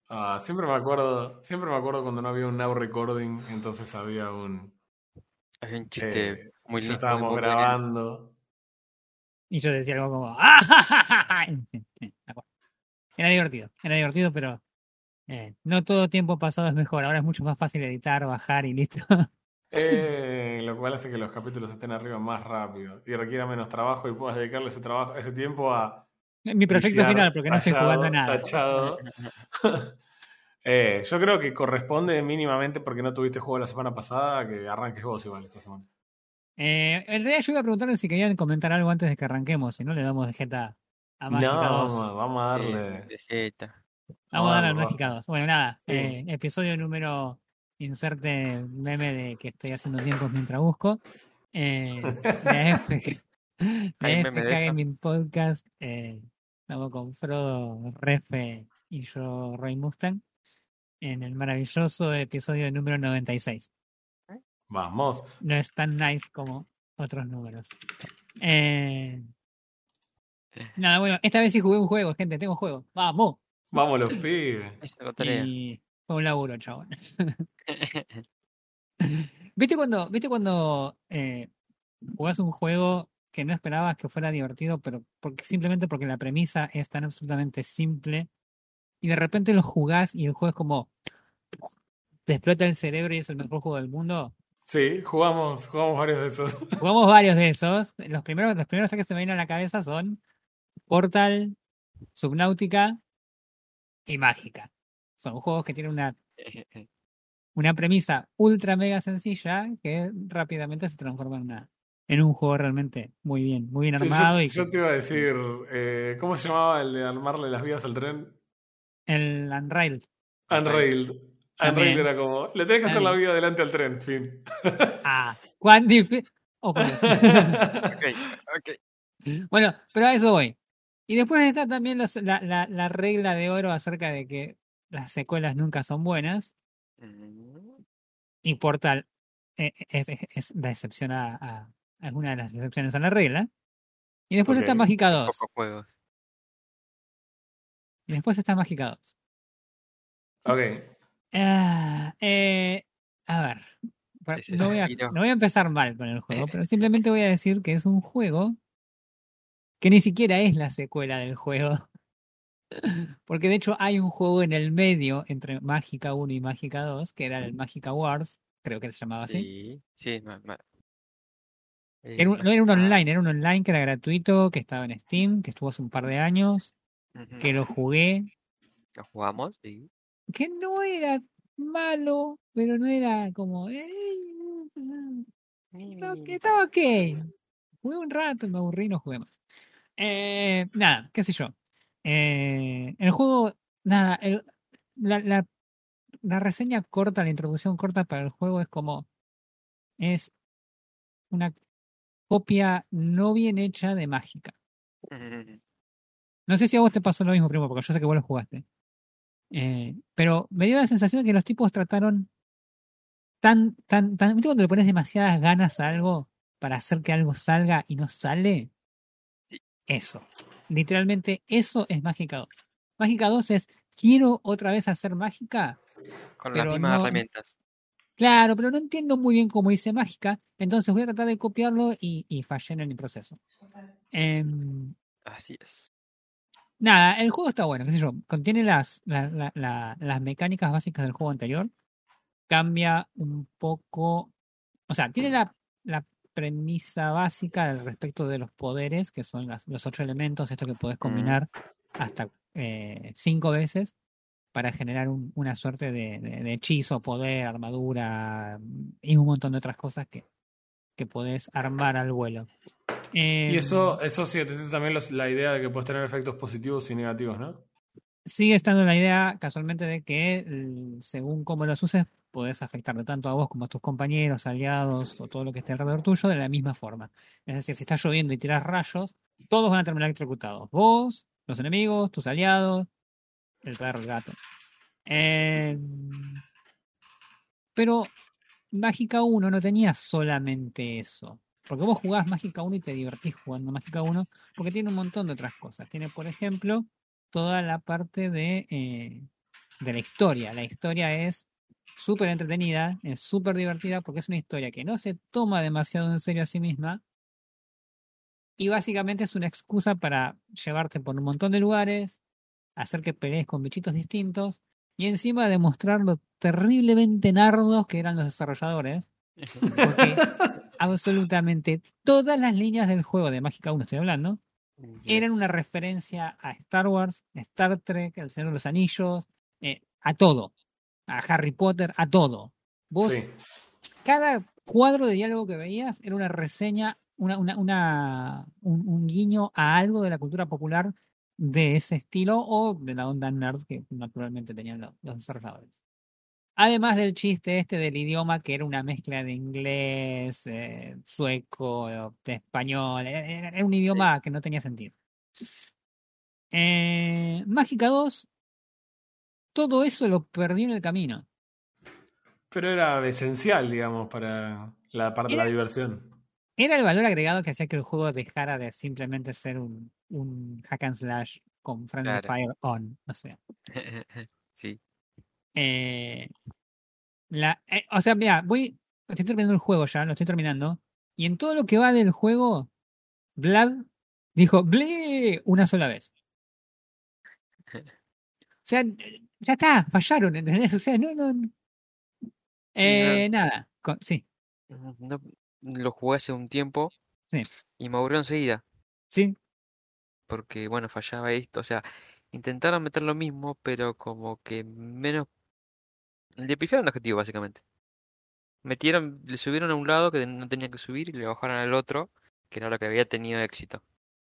Siempre me acuerdo cuando no había un now recording, entonces había Hay un chiste y muy, ya muy, estábamos muy bueno. grabando. Y yo decía algo como, ¡ah! Ja, ja, ja, ja! Sí, me acuerdo. Era divertido, pero no todo tiempo pasado es mejor. Ahora es mucho más fácil editar, bajar y listo. Lo cual hace que los capítulos estén arriba más rápido y requiera menos trabajo y puedas dedicarle ese tiempo a Mi proyecto final, viciar, porque no estoy jugando nada. tachado. Yo creo que corresponde mínimamente porque no tuviste juego la semana pasada, que arranques vos igual esta semana. En realidad yo iba a preguntarle si querían comentar algo antes de que arranquemos, si no le damos de jeta a No, Mágica 2. vamos a darle. Vegeta. Vamos Vamos a a dar darle al Mágica roja. 2. Bueno, nada, Sí. episodio número, inserte meme de que estoy haciendo tiempos mientras busco. De AFK, ¿Hay de meme de AFK eso? Gaming Podcast. Estamos con Frodo, Refe y yo, Roy Mustang, en el maravilloso episodio número 96. Vamos. No es tan nice como otros números. Eh, Nada, bueno, esta vez sí jugué un juego, gente, tengo juego. ¡Vamos! Vamos los pibes. Esa es la tarea. Y fue un laburo, chabón. ¿Viste cuando jugás un juego que no esperabas que fuera divertido, pero simplemente porque la premisa es tan absolutamente simple, y de repente lo jugás y el juego es como te explota el cerebro y es el mejor juego del mundo? Sí, jugamos varios de esos. Jugamos varios de esos. Los primeros que se me vienen a la cabeza son Portal, Subnautica y Mágica. Son juegos que tienen una premisa ultra mega sencilla que rápidamente se transforma en un juego realmente muy bien armado y Yo que te iba a decir, ¿cómo se llamaba el de armarle las vías al tren? el Unrailed Unrailed. Unrailed también. era como, le tenés que hacer la También. vida adelante al tren, fin. ¿Cuán difícil? Oh, por Dios. Ok, ok. Bueno, pero a eso voy. Y después está también la regla de oro acerca de que las secuelas nunca son buenas. Mm, Y Portal es la excepción es una de las excepciones a la regla. Y después está Ok. Mágica Hay 2. pocos juegos. Y después está Mágica 2. Ok. Ah, a ver, Ese no voy a, Sekiro. no voy a empezar mal con el juego, pero simplemente voy a decir que es un juego que ni siquiera es la secuela del juego. Porque de hecho hay un juego en el medio entre Mágica 1 y Mágica 2, que era el Mágica Wars, creo que se llamaba así. Sí, sí, No era un Mágica. online, era un online que era gratuito, que estaba en Steam, que estuvo hace un par de años, Ujú. que lo jugué, Lo jugamos, sí. que no era malo, pero no era como... que estaba ok. Jugué un rato, me aburrí y no jugué más. Nada, qué sé yo. El juego, nada, la, la, la reseña corta, la introducción corta para el juego es como, es una copia no bien hecha de Mágica. No sé si a vos te pasó lo mismo, primo, porque yo sé que vos lo jugaste. Pero me dio la sensación de que los tipos trataron ¿viste cuando le pones demasiadas ganas a algo para hacer que algo salga y no sale? Sí, Eso. Literalmente, eso es Mágica 2. Mágica 2 es, quiero otra vez hacer mágica, con las pero mismas no, herramientas. claro, pero no entiendo muy bien cómo hice mágica, entonces voy a tratar de copiarlo y fallé en el proceso. Em, Así es. Nada, el juego está bueno, qué sé yo, contiene las mecánicas básicas del juego anterior, cambia un poco, o sea, tiene la premisa básica al respecto de los poderes, que son los 8 elementos, esto que podés Mm, combinar hasta 5 veces para generar una suerte de hechizo, poder, armadura y un montón de otras cosas que podés armar al vuelo. Y Em, eso sí, tiene también la idea de que puedes tener efectos positivos y negativos, ¿no? Sigue estando la idea casualmente de que según cómo los uses, podés afectarle tanto a vos como a tus compañeros, aliados o todo lo que esté alrededor tuyo de la misma forma. Es decir, si está lloviendo y tiras rayos, todos van a terminar electrocutados. Vos, los enemigos, tus aliados, el perro, el gato. Eh, pero Mágica 1 no tenía solamente eso. Porque vos jugás Mágica 1 y te divertís jugando Mágica 1 porque tiene un montón de otras cosas. Tiene, por ejemplo, toda la parte de de la historia. La historia es súper entretenida, es súper divertida porque es una historia que no se toma demasiado en serio a sí misma y básicamente es una excusa para llevarte por un montón de lugares, hacer que pelees con bichitos distintos y encima demostrar lo terriblemente nardos que eran los desarrolladores, porque absolutamente todas las líneas del juego de Mágica 1, estoy hablando, eran una referencia a Star Wars, Star Trek, El Señor de los Anillos, a todo, a Harry Potter, a todo. Vos, Sí. cada cuadro de diálogo que veías era una reseña, un guiño a algo de la cultura popular de ese estilo o de la onda nerd que naturalmente tenían los desarrolladores. Además del chiste este del idioma que era una mezcla de inglés, sueco, de español, era un idioma que no tenía sentido. Mágica 2, todo eso lo perdió en el camino. Pero era esencial, digamos, para la parte de la Era, diversión. era el valor agregado que hacía que el juego dejara de simplemente ser un hack and slash con friendly Claro. fire on. O sea, Sí. eh, o sea, mira, estoy terminando el juego ya, lo estoy terminando. Y en todo lo que va del juego, Vlad dijo ¡Ble! Una sola vez. O sea, ya está, fallaron, ¿entendés? O sea, no. Sí, Nada, sí, no, lo jugué hace un tiempo sí, y me aburrió enseguida. sí. Porque, bueno, fallaba esto. O sea, intentaron meter lo mismo, pero como que menos. Le pifiaron el objetivo, básicamente. Le subieron a un lado que no tenía que subir y le bajaron al otro, que era lo que había tenido éxito.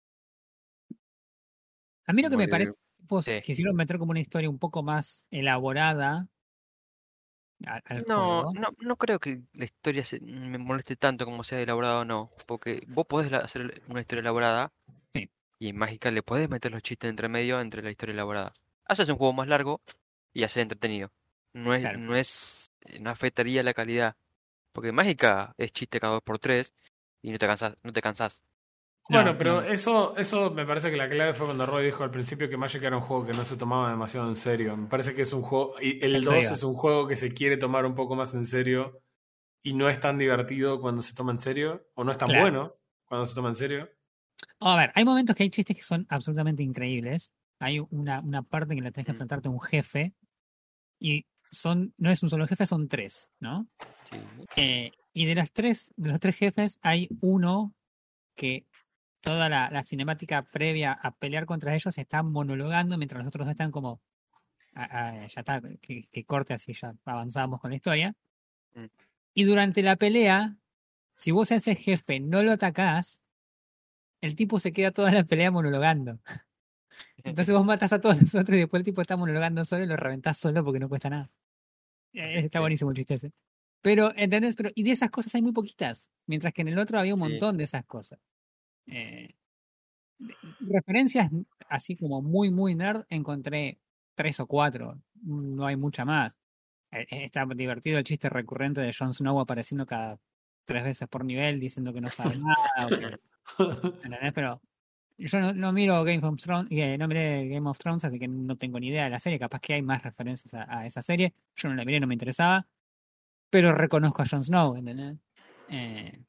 A mí lo que Como me parece que, que pues, sí. quisieron meter como una historia un poco más elaborada al No, juego. no creo que la historia me moleste tanto como sea elaborada o no. Porque vos podés hacer una historia elaborada Sí, y en Mágica le podés meter los chistes entre medio entre la historia elaborada. Haces un juego más largo y hacer entretenido. claro. No afectaría la calidad. Porque Mágica es chiste cada 2x3 y no te cansás. No, Bueno, pero no, eso me parece que la clave fue cuando Roy dijo al principio que Magic era un juego que no se tomaba demasiado en serio. Me parece que es un juego, y el eso 2 iba. es un juego que se quiere tomar un poco más en serio y no es tan divertido cuando se toma en serio, o no es tan Claro. bueno cuando se toma en serio. A ver, hay momentos que hay chistes que son absolutamente increíbles. Hay una parte en que la tenés que Mm, enfrentarte a un jefe y no es un solo jefe, son tres, ¿no? sí. Y de los tres jefes hay uno que toda la cinemática previa a pelear contra ellos está monologando mientras los otros dos están como, ya está, que corte así, ya avanzamos con la historia. Mm. Y durante la pelea, si vos a ese jefe no lo atacás, el tipo se queda toda la pelea monologando. Entonces vos matás a todos los otros y después el tipo está monologando solo y lo reventás solo porque no cuesta nada. Está Sí. buenísimo el chiste ese. Pero, ¿entendés? Y de esas cosas hay muy poquitas, mientras que en el otro había un Sí. montón de esas cosas. Eh, Referencias así como muy, muy nerd, encontré tres o cuatro. No hay mucha más. Está divertido el chiste recurrente de Jon Snow apareciendo cada 3 veces por nivel diciendo que no sabe nada. ¿Entendés? Pero yo no miro Game of Thrones, no miré Game of Thrones, así que no tengo ni idea de la serie. Capaz que hay más referencias a esa serie. Yo no la miré, no me interesaba. Pero reconozco a Jon Snow, ¿entendés? Eh,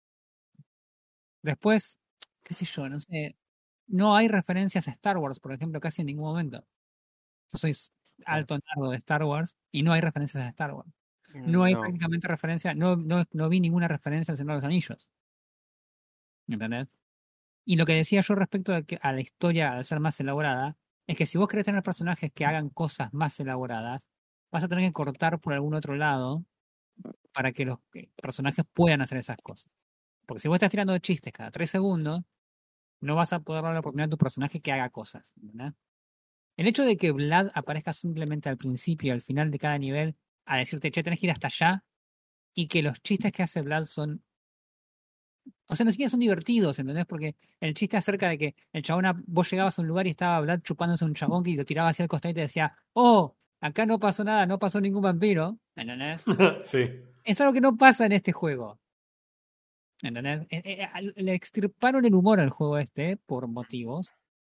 Después, qué sé yo, no sé. No hay referencias a Star Wars, por ejemplo, casi en ningún momento. Yo soy alto nardo de Star Wars y no hay referencias a Star Wars. No hay No. prácticamente referencia, no vi ninguna referencia al Señor de los Anillos. ¿Me entendés? Y lo que decía yo respecto a la historia, al ser más elaborada, es que si vos querés tener personajes que hagan cosas más elaboradas, vas a tener que cortar por algún otro lado para que los personajes puedan hacer esas cosas. Porque si vos estás tirando chistes cada 3 segundos, no vas a poder dar la oportunidad a tu personaje que haga cosas. ¿Entendés? El hecho de que Vlad aparezca simplemente al principio y al final de cada nivel a decirte, che, tenés que ir hasta allá, y que los chistes que hace Vlad son. O sea, no siquiera son divertidos, ¿entendés? Porque el chiste acerca de que el chabón, vos llegabas a un lugar y estaba Vlad chupándose un chabón que lo tiraba hacia el costado y te decía, oh, acá no pasó nada, no pasó ningún vampiro, ¿entendés? Sí. Es algo que no pasa en este juego, ¿entendés? Le extirparon el humor al juego este por motivos.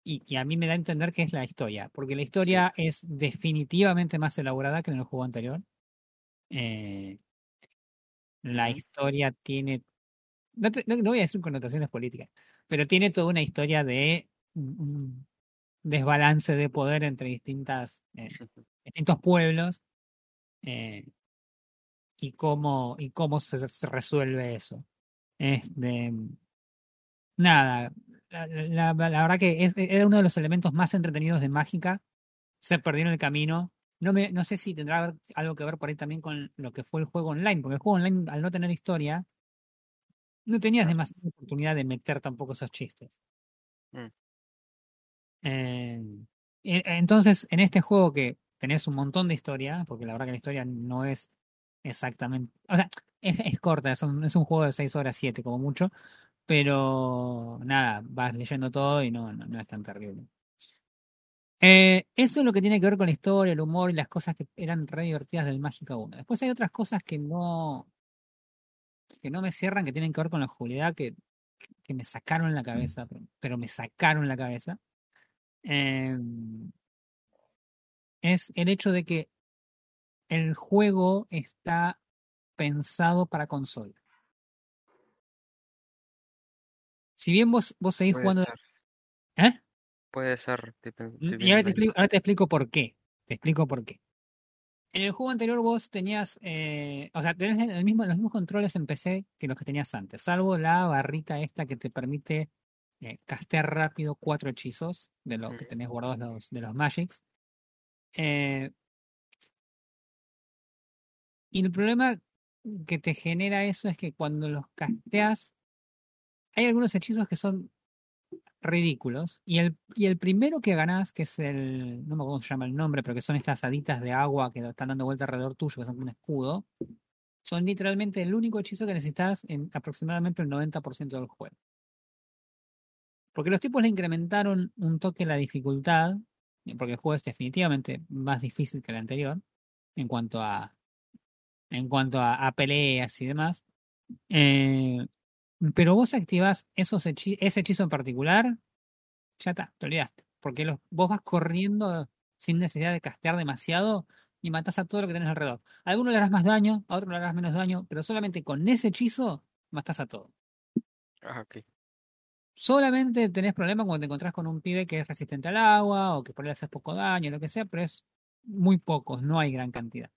y a mí me da a entender que es la historia, porque la historia es definitivamente más elaborada que en el juego anterior. Eh, la Ujú. historia tiene, no voy a decir connotaciones políticas, pero tiene toda una historia de un desbalance de poder entre distintos pueblos, eh, y cómo se resuelve eso. Este, nada, la verdad que era uno de los elementos más entretenidos de Mágica. Se perdió en el camino. No sé si tendrá algo que ver por ahí también con lo que fue el juego online, porque el juego online, al no tener historia, no tenías Ah, demasiada oportunidad de meter tampoco esos chistes. mm. Eh, entonces, en este juego que tenés un montón de historia, porque la verdad que la historia no es exactamente, o sea, es corta, es un juego de 6 horas, 7 como mucho, pero nada, vas leyendo todo y no es tan terrible. Eso es lo que tiene que ver con la historia, el humor y las cosas que eran re divertidas del Mágica 1. Después hay otras cosas que no me cierran, que tienen que ver con la jugabilidad, que me sacaron la cabeza, pero me sacaron la cabeza. Eh, es el hecho de que el juego está pensado para consola. Si bien vos seguís Puede jugando. ser, ¿Eh? puede ser, estoy Y ahora viendo te ahí. explico, ahora te explico por qué. Te explico por qué. En el juego anterior vos tenías, o sea, tenés los mismos controles en PC que los que tenías antes, salvo la barrita esta que te permite castear rápido 4 hechizos de lo que Ujú. tenés guardados de los Magics. Eh, y el problema que te genera eso es que cuando los casteas, hay algunos hechizos que son ridículos. Y el primero que ganás, que es no me acuerdo cómo se llama el nombre, pero que son estas haditas de agua que están dando vuelta alrededor tuyo, que son como un escudo. Son literalmente el único hechizo que necesitas en aproximadamente el 90% del juego. Porque los tipos le incrementaron un toque la dificultad, porque el juego es definitivamente más difícil que el anterior, en cuanto a peleas y demás. Eh, pero vos activás ese hechizo en particular, ya está, te olvidaste. Porque vos vas corriendo sin necesidad de castear demasiado y matás a todo lo que tenés alrededor. A alguno le harás más daño, a otro le harás menos daño, pero solamente con ese hechizo matás a todo. Ah, ok. Solamente tenés problemas cuando te encontrás con un pibe que es resistente al agua o que por él haces poco daño, lo que sea, pero es muy pocos, no hay gran cantidad.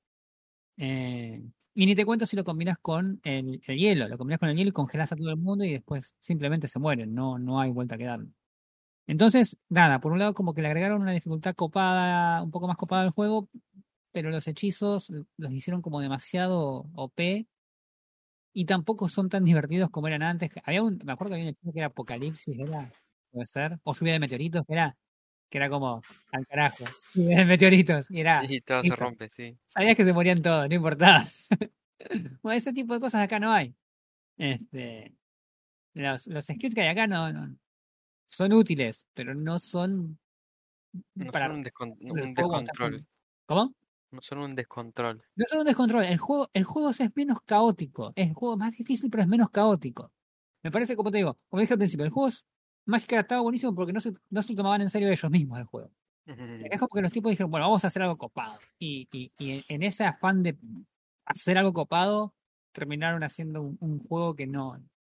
Y ni te cuento si lo combinas con el hielo. Lo combinas con el hielo y congelas a todo el mundo y después simplemente se mueren, no hay vuelta que darle. Entonces, nada, por un lado como que le agregaron una dificultad copada, un poco más copada al juego, pero los hechizos los hicieron como demasiado OP y tampoco son tan divertidos como eran antes. Me acuerdo que había un hechizo que era Apocalipsis, puede ser, o lluvia de meteoritos, que era como al carajo, lluvia de meteoritos, y era, Sí, todo se listo. rompe, sí. Sabías que se morían todos, no importaba. Bueno, ese tipo de cosas acá no hay. Este, los skills que hay acá no son útiles, pero no son No para son resolver el un juego cuando estás descontrol. ¿Cómo? No son un descontrol. No son un descontrol. El juego es menos caótico. Es el juego más difícil, pero es menos caótico. Me parece, como te digo, como dije al principio, el juego Mágica estaba buenísimo porque no se lo tomaban en serio ellos mismos el juego. Ujú. Es como que los tipos dijeron, bueno, vamos a hacer algo copado. Y en ese afán de hacer algo copado, terminaron haciendo un juego que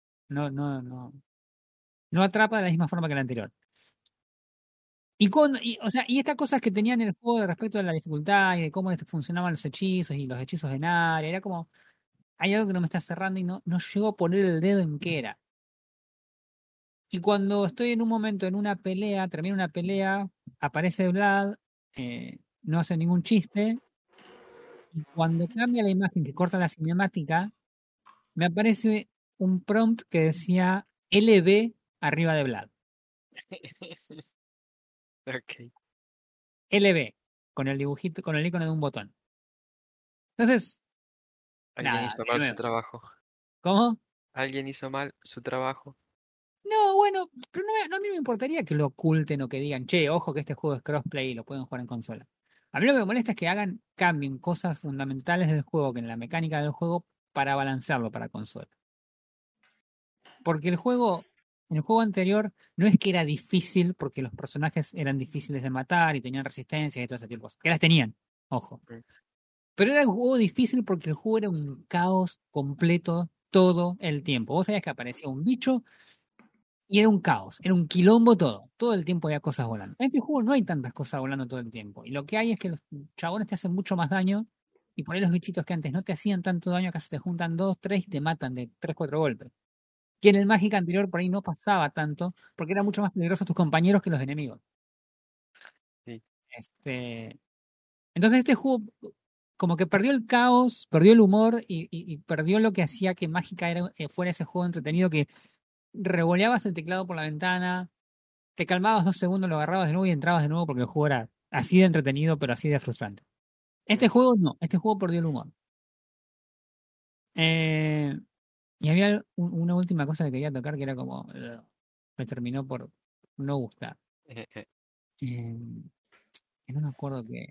no atrapa de la misma forma que el anterior. O sea, y estas cosas que tenían en el juego respecto a la dificultad y de cómo funcionaban los hechizos y los hechizos de Nare, era como, hay algo que no me está cerrando y no llego a poner el dedo en qué era. Y cuando estoy en un momento en una pelea, termino una pelea, aparece Vlad, no hace ningún chiste, y cuando cambia la imagen que corta la cinemática, me aparece un prompt que decía LB arriba de Vlad. Ok. LB, con el dibujito, con el icono de un botón. Entonces, Alguien nada, hizo de mal su nuevo. trabajo. ¿Cómo? Alguien hizo mal su trabajo. No, bueno, pero a mí no me importaría que lo oculten o que digan, che, ojo que este juego es crossplay y lo pueden jugar en consola. A mí lo que me molesta es que cambien cosas fundamentales del juego, que en la mecánica del juego, para balancearlo para consola. Porque el juego En el juego anterior no es que era difícil porque los personajes eran difíciles de matar y tenían resistencia y todo ese tipo de cosas. Que las tenían, ojo. Mm. Pero era un juego difícil porque el juego era un caos completo todo el tiempo. Vos sabías que aparecía un bicho y era un caos, era un quilombo todo. Todo el tiempo había cosas volando. En este juego no hay tantas cosas volando todo el tiempo. Y lo que hay es que los chabones te hacen mucho más daño. Y por ahí los bichitos que antes no te hacían tanto daño, acá se te juntan 2, 3 y te matan de 3, 4 golpes. Que en el Mágica anterior por ahí no pasaba tanto, porque era mucho más peligroso tus compañeros que los enemigos. Sí. Entonces este juego como que perdió el caos, perdió el humor y perdió lo que hacía que Mágica fuera ese juego entretenido que revoleabas el teclado por la ventana, te calmabas 2 segundos, lo agarrabas de nuevo y entrabas de nuevo porque el juego era así de entretenido, pero así de frustrante. Este juego no, este juego perdió el humor. Eh, y había una última cosa que quería tocar que era como, me terminó por no gustar. Eh, que no me acuerdo qué.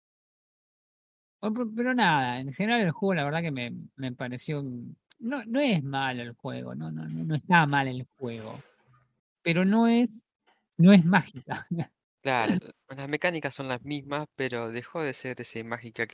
Pero nada, en general el juego la verdad que me pareció. No, no es malo el juego, no está mal el juego. Pero no es mágica. Claro, las mecánicas son las mismas, pero dejó de ser ese mágica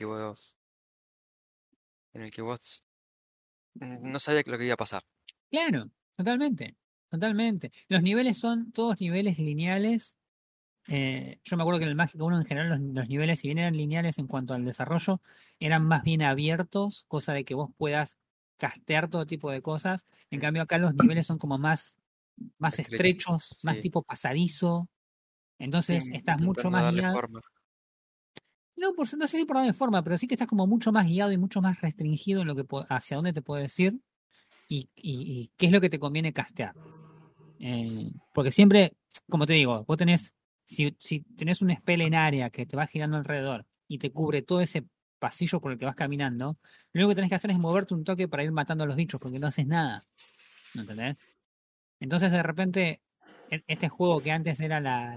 en el que vos no sabías lo que iba a pasar. Claro, totalmente. Totalmente. Los niveles son todos niveles lineales. Yo me acuerdo que en el Mágica 1 en general los niveles, si bien eran lineales en cuanto al desarrollo, eran más bien abiertos, cosa de que vos puedas castear todo tipo de cosas. En Mm. cambio acá los niveles son como más Estrecho. estrechos, más Sí, tipo pasadizo. Entonces estás mucho intentando más darle guiado. forma. No sé si por darle forma, pero sí que estás como mucho más guiado y mucho más restringido en lo que hacia dónde te puedes ir y qué es lo que te conviene castear. Porque siempre, como te digo, vos tenés, si tenés un spell en área que te va girando alrededor y te cubre todo ese pasillo por el que vas caminando, lo único que tenés que hacer es moverte un toque para ir matando a los bichos, porque no haces nada. ¿No entendés? Entonces, de repente, este juego que antes era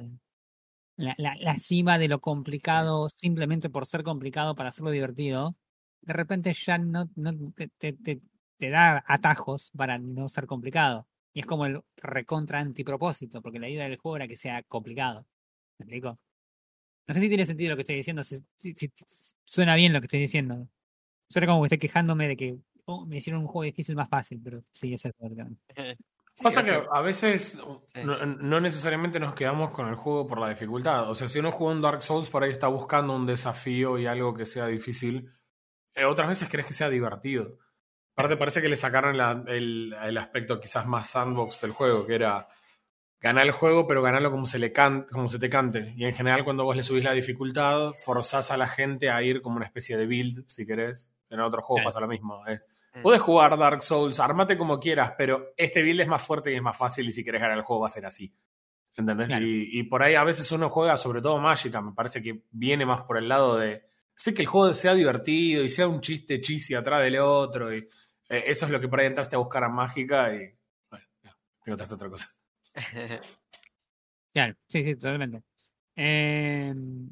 la cima de lo Mm. complicado, simplemente por ser complicado para hacerlo divertido, de repente ya no te da atajos para no ser complicado. Y es como el recontra antipropósito, porque la idea del juego era que sea complicado. ¿Me explico? No sé si tiene sentido lo que estoy diciendo, si suena bien lo que estoy diciendo. Suena como que estoy quejándome de que me hicieron un juego difícil más fácil, pero sí, es eso. Sí, Pasa que gracias. a veces Sí. no necesariamente nos quedamos con el juego por la dificultad. O sea, si uno juega un Dark Souls, por ahí está buscando un desafío y algo que sea difícil. Otras veces querés que sea divertido. Aparte, Claro, parece que le sacaron el aspecto quizás más sandbox del juego, que era ganar el juego, pero ganarlo como se te cante. Y en general, cuando vos le subís la dificultad, forzás a la gente a ir como una especie de build, si querés. En otros juegos claro, pasa lo mismo. Mm. Podés jugar Dark Souls, armate como quieras, pero este build es más fuerte y es más fácil, y si querés ganar el juego va a ser así. ¿Entendés? claro. Y por ahí a veces uno juega, sobre todo Magica, me parece que viene más por el lado de. Sé que el juego sea divertido y sea un chiste cheesy atrás del otro. Y eso es lo que por ahí entraste a buscar a Mágica y. Bueno, ya, te encontraste otra cosa. Claro, sí, sí, totalmente. Eh,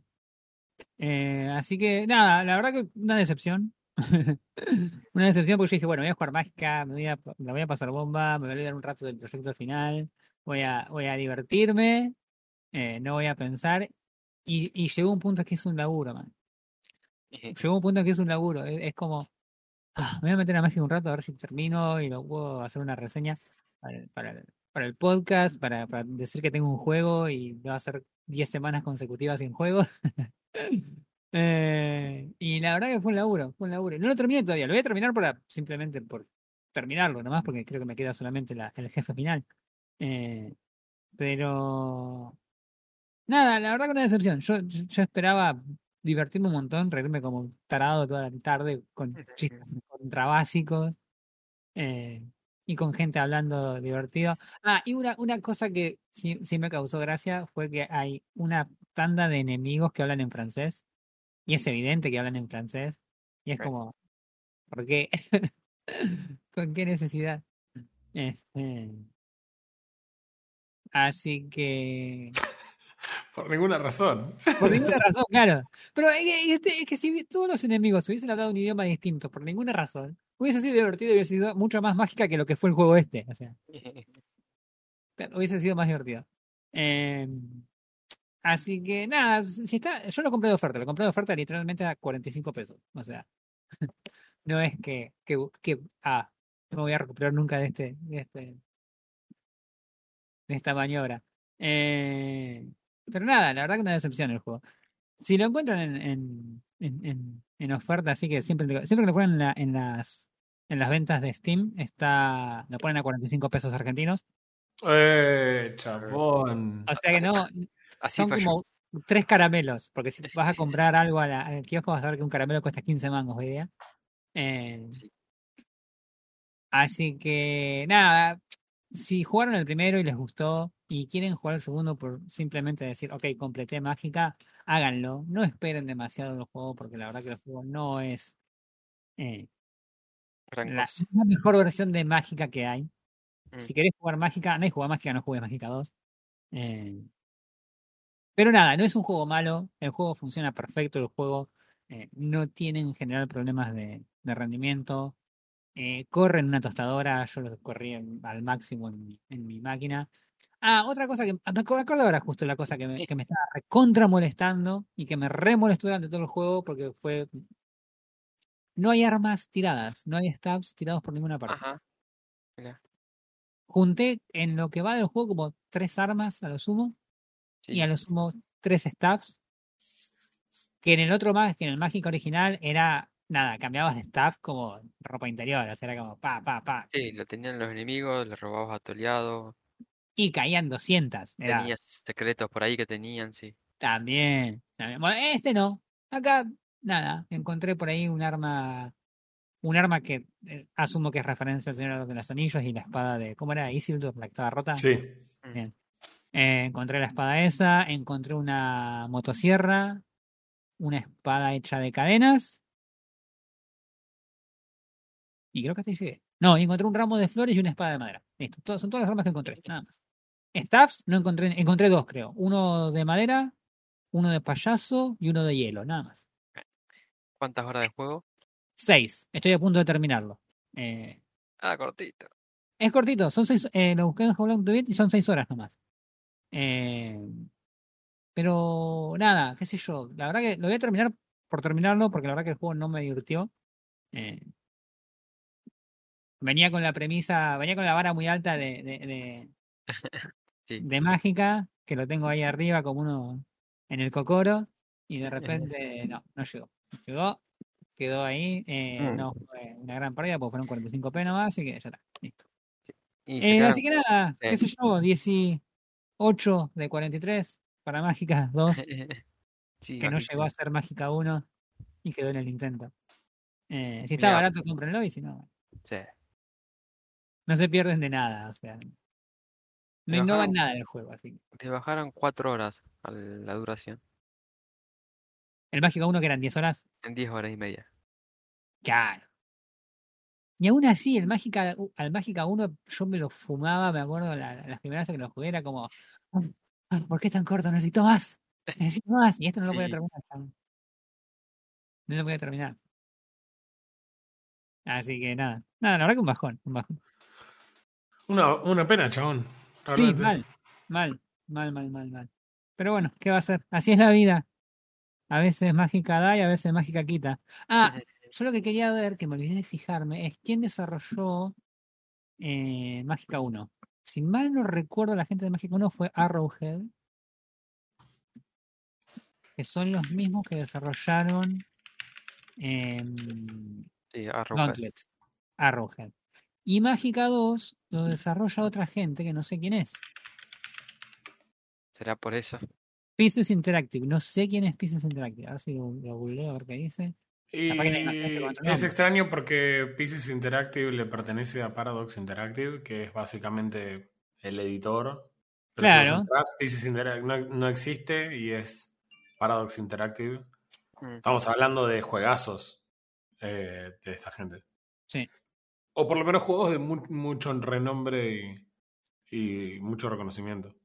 Así que nada, la verdad que una decepción. Una decepción porque yo dije, bueno, voy a jugar mágica, la voy a pasar bomba, me voy a olvidar un rato del proyecto final, voy a divertirme, no voy a pensar. Y llegó un punto que es un laburo, man. Llegó un punto que es un laburo. Es como, me voy a meter a mágica un rato a ver si termino y lo puedo hacer una reseña para el podcast, para decir que tengo un juego y va a ser 10 semanas consecutivas sin juego. Y la verdad que fue un laburo, fue un laburo. No lo terminé todavía, lo voy a terminar simplemente por terminarlo nomás, porque creo que me queda solamente el jefe final. Eh, pero nada, la verdad que una decepción. Yo esperaba divertirme un montón, reírme como un tarado toda la tarde con chistes contra básicos y con gente hablando divertido. Y una cosa que sí me causó gracia fue que hay una tanda de enemigos que hablan en francés. Y es evidente que hablan en francés. Y es como, ¿por qué? ¿Con qué necesidad? Este, Así que, Por ninguna razón. por ninguna razón, claro. Pero es que si todos los enemigos hubiesen hablado un idioma distinto, por ninguna razón, hubiese sido divertido y hubiese sido mucho más mágica que lo que fue el juego este. O sea, Hubiese sido más divertido. Eh, Así que nada, si está, yo lo compré de oferta literalmente a 45 pesos. O sea, no es que no me voy a recuperar nunca de esta maniobra. Pero nada, la verdad que una decepción el juego. Si lo encuentran en oferta, así que siempre que lo ponen en las ventas de Steam, lo ponen a 45 pesos argentinos. Chapón. O sea que no, Así son falló. como 3 caramelos, porque si vas a comprar algo al kiosco vas a ver que un caramelo cuesta 15 mangos hoy día. Eh, Sí. Así que nada, si jugaron el primero y les gustó y quieren jugar el segundo por simplemente decir, ok, completé Mágica, háganlo. No esperen demasiado del juego porque la verdad que el juego no es eh, Gran la, cosa. la mejor versión de Mágica que hay. Mm, Si querés jugar Mágica, no hay jugar Mágica, no juegues Mágica 2. Eh, pero nada, no es un juego malo, el juego funciona perfecto, el juego no tiene en general problemas de rendimiento. Corre en una tostadora, yo lo corrí al máximo en mi máquina. Otra cosa me acuerdo ahora justo la cosa que me estaba recontra molestando y que me re molestó durante todo el juego porque no hay armas tiradas, no hay stabs tirados por ninguna parte. Ajá, mira, Junté en lo que va del juego como 3 armas a lo sumo y a sí. lo sumo 3 stabs, que en el otro más, que en el mágico original era nada, cambiabas de staff como ropa interior, o sea, era como pa, Sí, lo tenían los enemigos, le robabas a tu aliado, y caían 200. Era tenías secretos por ahí que tenían, sí. también. Bueno, este no. Acá, nada, encontré por ahí un arma que asumo que es referencia al Señor de los Anillos y la espada de, ¿cómo era? Isildur, la que estaba rota. Sí. Mm, Bien. Encontré la espada esa, encontré una motosierra, una espada hecha de cadenas, y creo que hasta ahí llegué. No, y encontré un ramo de flores y una espada de madera. Listo, son todas las armas que encontré, nada más. Staffs no encontré 2, creo. Uno de madera, uno de payaso y uno de hielo, nada más. ¿Cuántas horas de juego? 6. Estoy a punto de terminarlo. Eh, Ah, cortito. es cortito, son 6. Lo busqué en Howling y son 6 horas nomás. Eh, pero nada, qué sé yo. La verdad que lo voy a terminar por terminarlo porque la verdad que el juego no me divirtió. Eh, venía con la vara muy alta Sí. de mágica, que lo tengo ahí arriba como uno en el cocoro, y de repente no llegó. No llegó, quedó ahí. Mm, No fue una gran pérdida porque fueron 45p nomás, así que ya está, listo. y se quedaron. Así que nada, qué sé yo, 18 de 43 para Mágica 2, Sí, que no bajito. llegó a ser Mágica 1 y quedó en el intento. Si está Mira, barato, cómprenlo y si no, sí. no se pierden de nada, o sea, no Le innovan bajaron, nada del juego, así que. le bajaron 4 horas a la duración. El Mágica 1 que eran 10 horas, En 10 horas y media. claro. Y aún así, al Mágica 1 yo me lo fumaba, me acuerdo, las primeras veces que lo jugué era como, ¿por qué es tan corto? Necesito más, necesito más. Y esto no lo podía Sí. terminar, no lo podía terminar. Así que nada, la verdad que un bajón, un bajón. Una pena, chabón. Sí, Realmente. mal. Pero bueno, ¿qué va a ser? Así es la vida. A veces mágica da y a veces mágica quita. Yo lo que quería ver, que me olvidé de fijarme, es quién desarrolló Mágica 1. Si mal no recuerdo, la gente de Mágica 1 fue Arrowhead, que son los mismos que desarrollaron Sí, Arrowhead. Gauntlet. Arrowhead. Y Mágica 2 lo desarrolla otra gente que no sé quién es. ¿Será por eso? Pieces Interactive. No sé quién es Pieces Interactive. A ver si lo googleo, a ver qué dice. La página de una gente con Y otro es nombre. extraño porque Pieces Interactive le pertenece a Paradox Interactive, que es básicamente el editor. Pero si vos Claro, entras, Pieces Interactive no existe y es Paradox Interactive. Mm, Estamos hablando de juegazos de esta gente. sí. O por lo menos juegos de mucho renombre y mucho reconocimiento.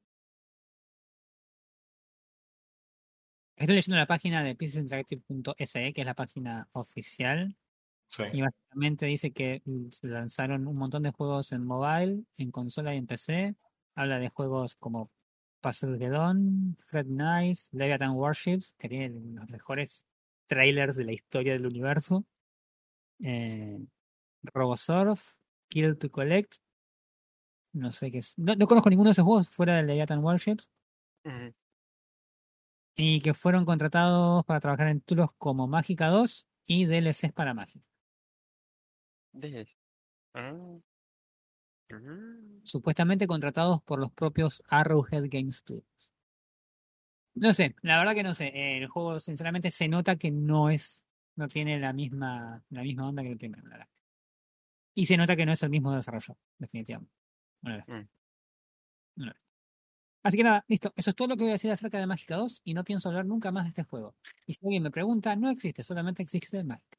Estoy leyendo la página de piecesinteractive.se, que es la página oficial. Sí. Y básicamente dice que se lanzaron un montón de juegos en mobile, en consola y en PC habla de juegos como Puzzle de Dawn, Fred Nice, Leviathan Warships, que tienen los mejores trailers de la historia del universo. Robosurf, Kill to Collect, no sé qué es. No conozco ninguno de esos juegos fuera de Leviathan Warships. Ujú. Y que fueron contratados para trabajar en títulos como Mágica 2 y DLCs para Mágica. De- Ah, ujú. Supuestamente contratados por los propios Arrowhead Game Studios. No sé, la verdad que no sé. El juego, sinceramente, se nota que no tiene la misma onda que el primero, la verdad. Y se nota que no es el mismo desarrollo, definitivamente. Una vez, Mm. una vez. Así que nada, listo. Eso es todo lo que voy a decir acerca de Mágica 2 y no pienso hablar nunca más de este juego. Y si alguien me pregunta, no existe, solamente existe el Mágica.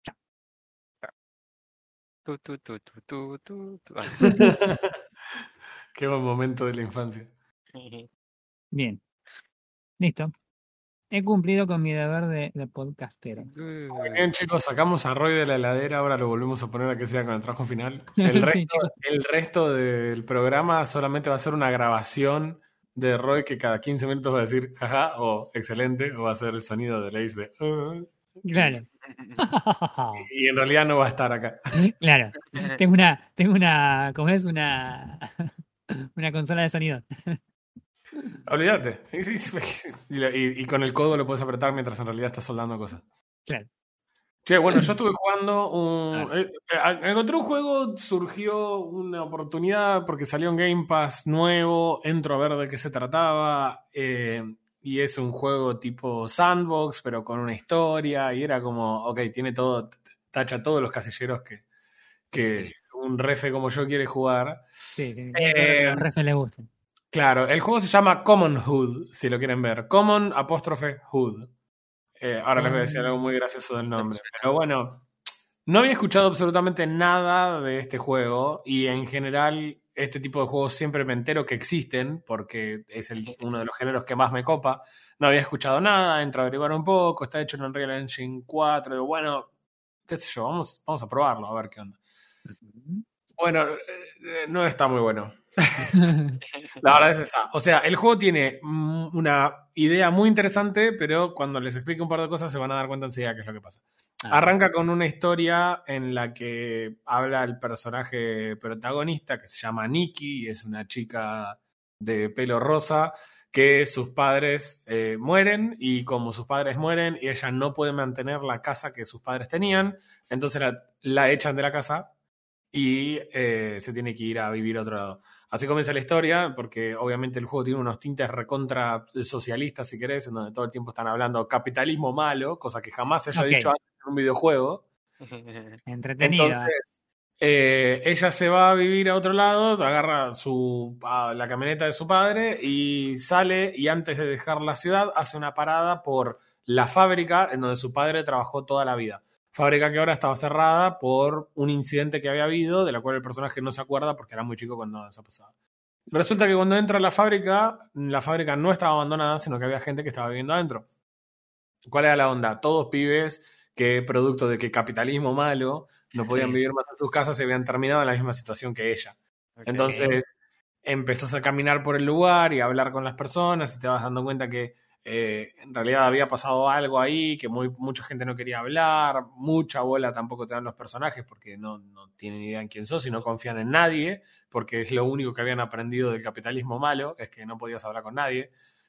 Tu. Ah. Qué buen momento de la infancia. Bien, listo. He cumplido con mi deber de podcastero. Bien, chicos, sacamos a Roy de la heladera, ahora lo volvemos a poner a que sea con el trabajo final. El resto, Sí, chicos. el resto del programa solamente va a ser una grabación de Roy que cada 15 minutos va a decir jaja o excelente, o va a ser el sonido de Age de Claro. y en realidad no va a estar acá. Claro. Tengo una, ¿cómo es? Una consola de sonido. Olvídate. Y con el codo lo puedes apretar mientras en realidad estás soldando cosas. Claro. Che, bueno, yo estuve jugando A ver. encontré un juego, surgió una oportunidad porque salió un Game Pass nuevo, entro a ver de qué se trataba, y es un juego tipo sandbox, pero con una historia, y era como, ok, tiene todo, tacha todos los casilleros que un refe como yo quiere jugar. Sí, tiene todo lo que a Eh, los refes les gustan. claro, el juego se llama Common Hood, si lo quieren ver. Common apóstrofe Hood. Ahora les voy a decir algo muy gracioso del nombre. Pero bueno, no había escuchado absolutamente nada de este juego y en general este tipo de juegos siempre me entero que existen porque es uno de los géneros que más me copa. No había escuchado nada, entro a averiguar un poco, está hecho en Unreal Engine 4, digo, bueno, qué sé yo, vamos a probarlo, a ver qué onda. Bueno, no está muy bueno. La verdad es esa. O sea, el juego tiene una idea muy interesante, pero cuando les explique un par de cosas se van a dar cuenta enseguida qué es lo que pasa. Arranca con una historia en la que habla el personaje protagonista que se llama Nikki y es una chica de pelo rosa que sus padres mueren y como sus padres mueren y ella no puede mantener la casa que sus padres tenían, entonces la echan de la casa y se tiene que ir a vivir a otro lado. Así comienza la historia, porque obviamente el juego tiene unos tintes recontra socialistas, si querés, en donde todo el tiempo están hablando capitalismo malo, cosa que jamás se haya dicho antes en un videojuego. Entretenido. Entonces, ella se va a vivir a otro lado, agarra la camioneta de su padre y sale, y antes de dejar la ciudad hace una parada por la fábrica en donde su padre trabajó toda la vida. Fábrica que ahora estaba cerrada por un incidente que había habido, de la cual el personaje no se acuerda porque era muy chico cuando eso pasaba. Resulta que cuando entra a la fábrica no estaba abandonada, sino que había gente que estaba viviendo adentro. ¿Cuál era la onda? Todos pibes que, producto de que capitalismo malo, no podían Sí. vivir más en sus casas, se habían terminado en la misma situación que ella. Entonces, empezás a caminar por el lugar y a hablar con las personas y te vas dando cuenta que en realidad había pasado algo ahí, que mucha gente no quería hablar, mucha bola tampoco te dan los personajes porque no tienen idea en quién sos y no confían en nadie, porque es lo único que habían aprendido del capitalismo malo, es que no podías hablar con nadie.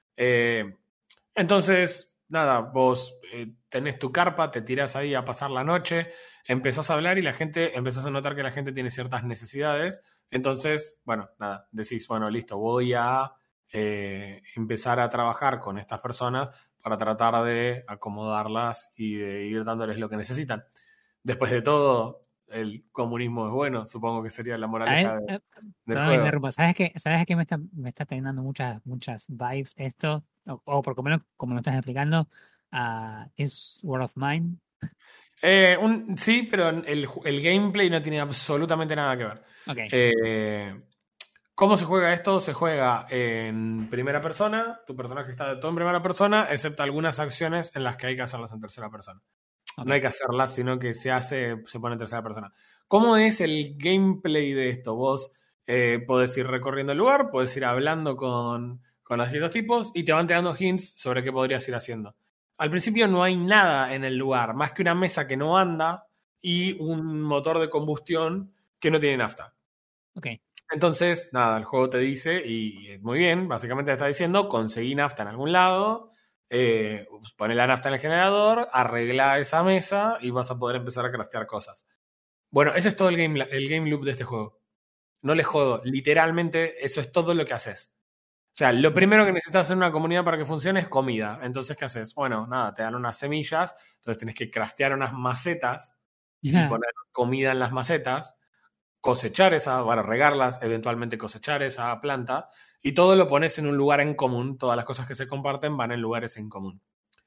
Entonces, nada, vos tenés tu carpa, te tirás ahí a pasar la noche, empezás a hablar y empezás a notar que la gente tiene ciertas necesidades. Entonces, bueno, nada, decís, bueno, listo, voy a empezar a trabajar con estas personas para tratar de acomodarlas y de ir dándoles lo que necesitan. Después de todo, el comunismo es bueno, supongo que sería la moraleja del Perdón, juego. interrumpo. ¿Sabes que me está teniendo muchas vibes esto? O por lo menos, como lo estás explicando, es World of Mine. Sí, pero el gameplay no tiene absolutamente nada que ver. Ok. ¿Cómo se juega esto? Se juega en primera persona, tu personaje está todo en primera persona, excepto algunas acciones en las que hay que hacerlas en tercera persona. Ok. No hay que hacerlas, sino que se pone en tercera persona. ¿Cómo es el gameplay de esto? Vos Podés ir recorriendo el lugar, podés ir hablando con los distintos tipos y te van tirando hints sobre qué podrías ir haciendo. Al principio no hay nada en el lugar, más que una mesa que no anda y un motor de combustión que no tiene nafta. Ok. Entonces, nada, el juego te dice, y muy bien, básicamente te está diciendo, conseguí nafta en algún lado, poné la nafta en el generador, arregla esa mesa y vas a poder empezar a craftear cosas. Bueno, ese es todo el game loop de este juego. No les jodo, literalmente eso es todo lo que haces. O sea, lo primero que necesitas en una comunidad para que funcione es comida. Entonces, ¿qué haces? Bueno, nada, te dan unas semillas, entonces tenés que craftear unas macetas y poner comida en las macetas, cosechar regarlas, eventualmente cosechar esa planta, y todo lo pones en un lugar en común. Todas las cosas que se comparten van en lugares en común.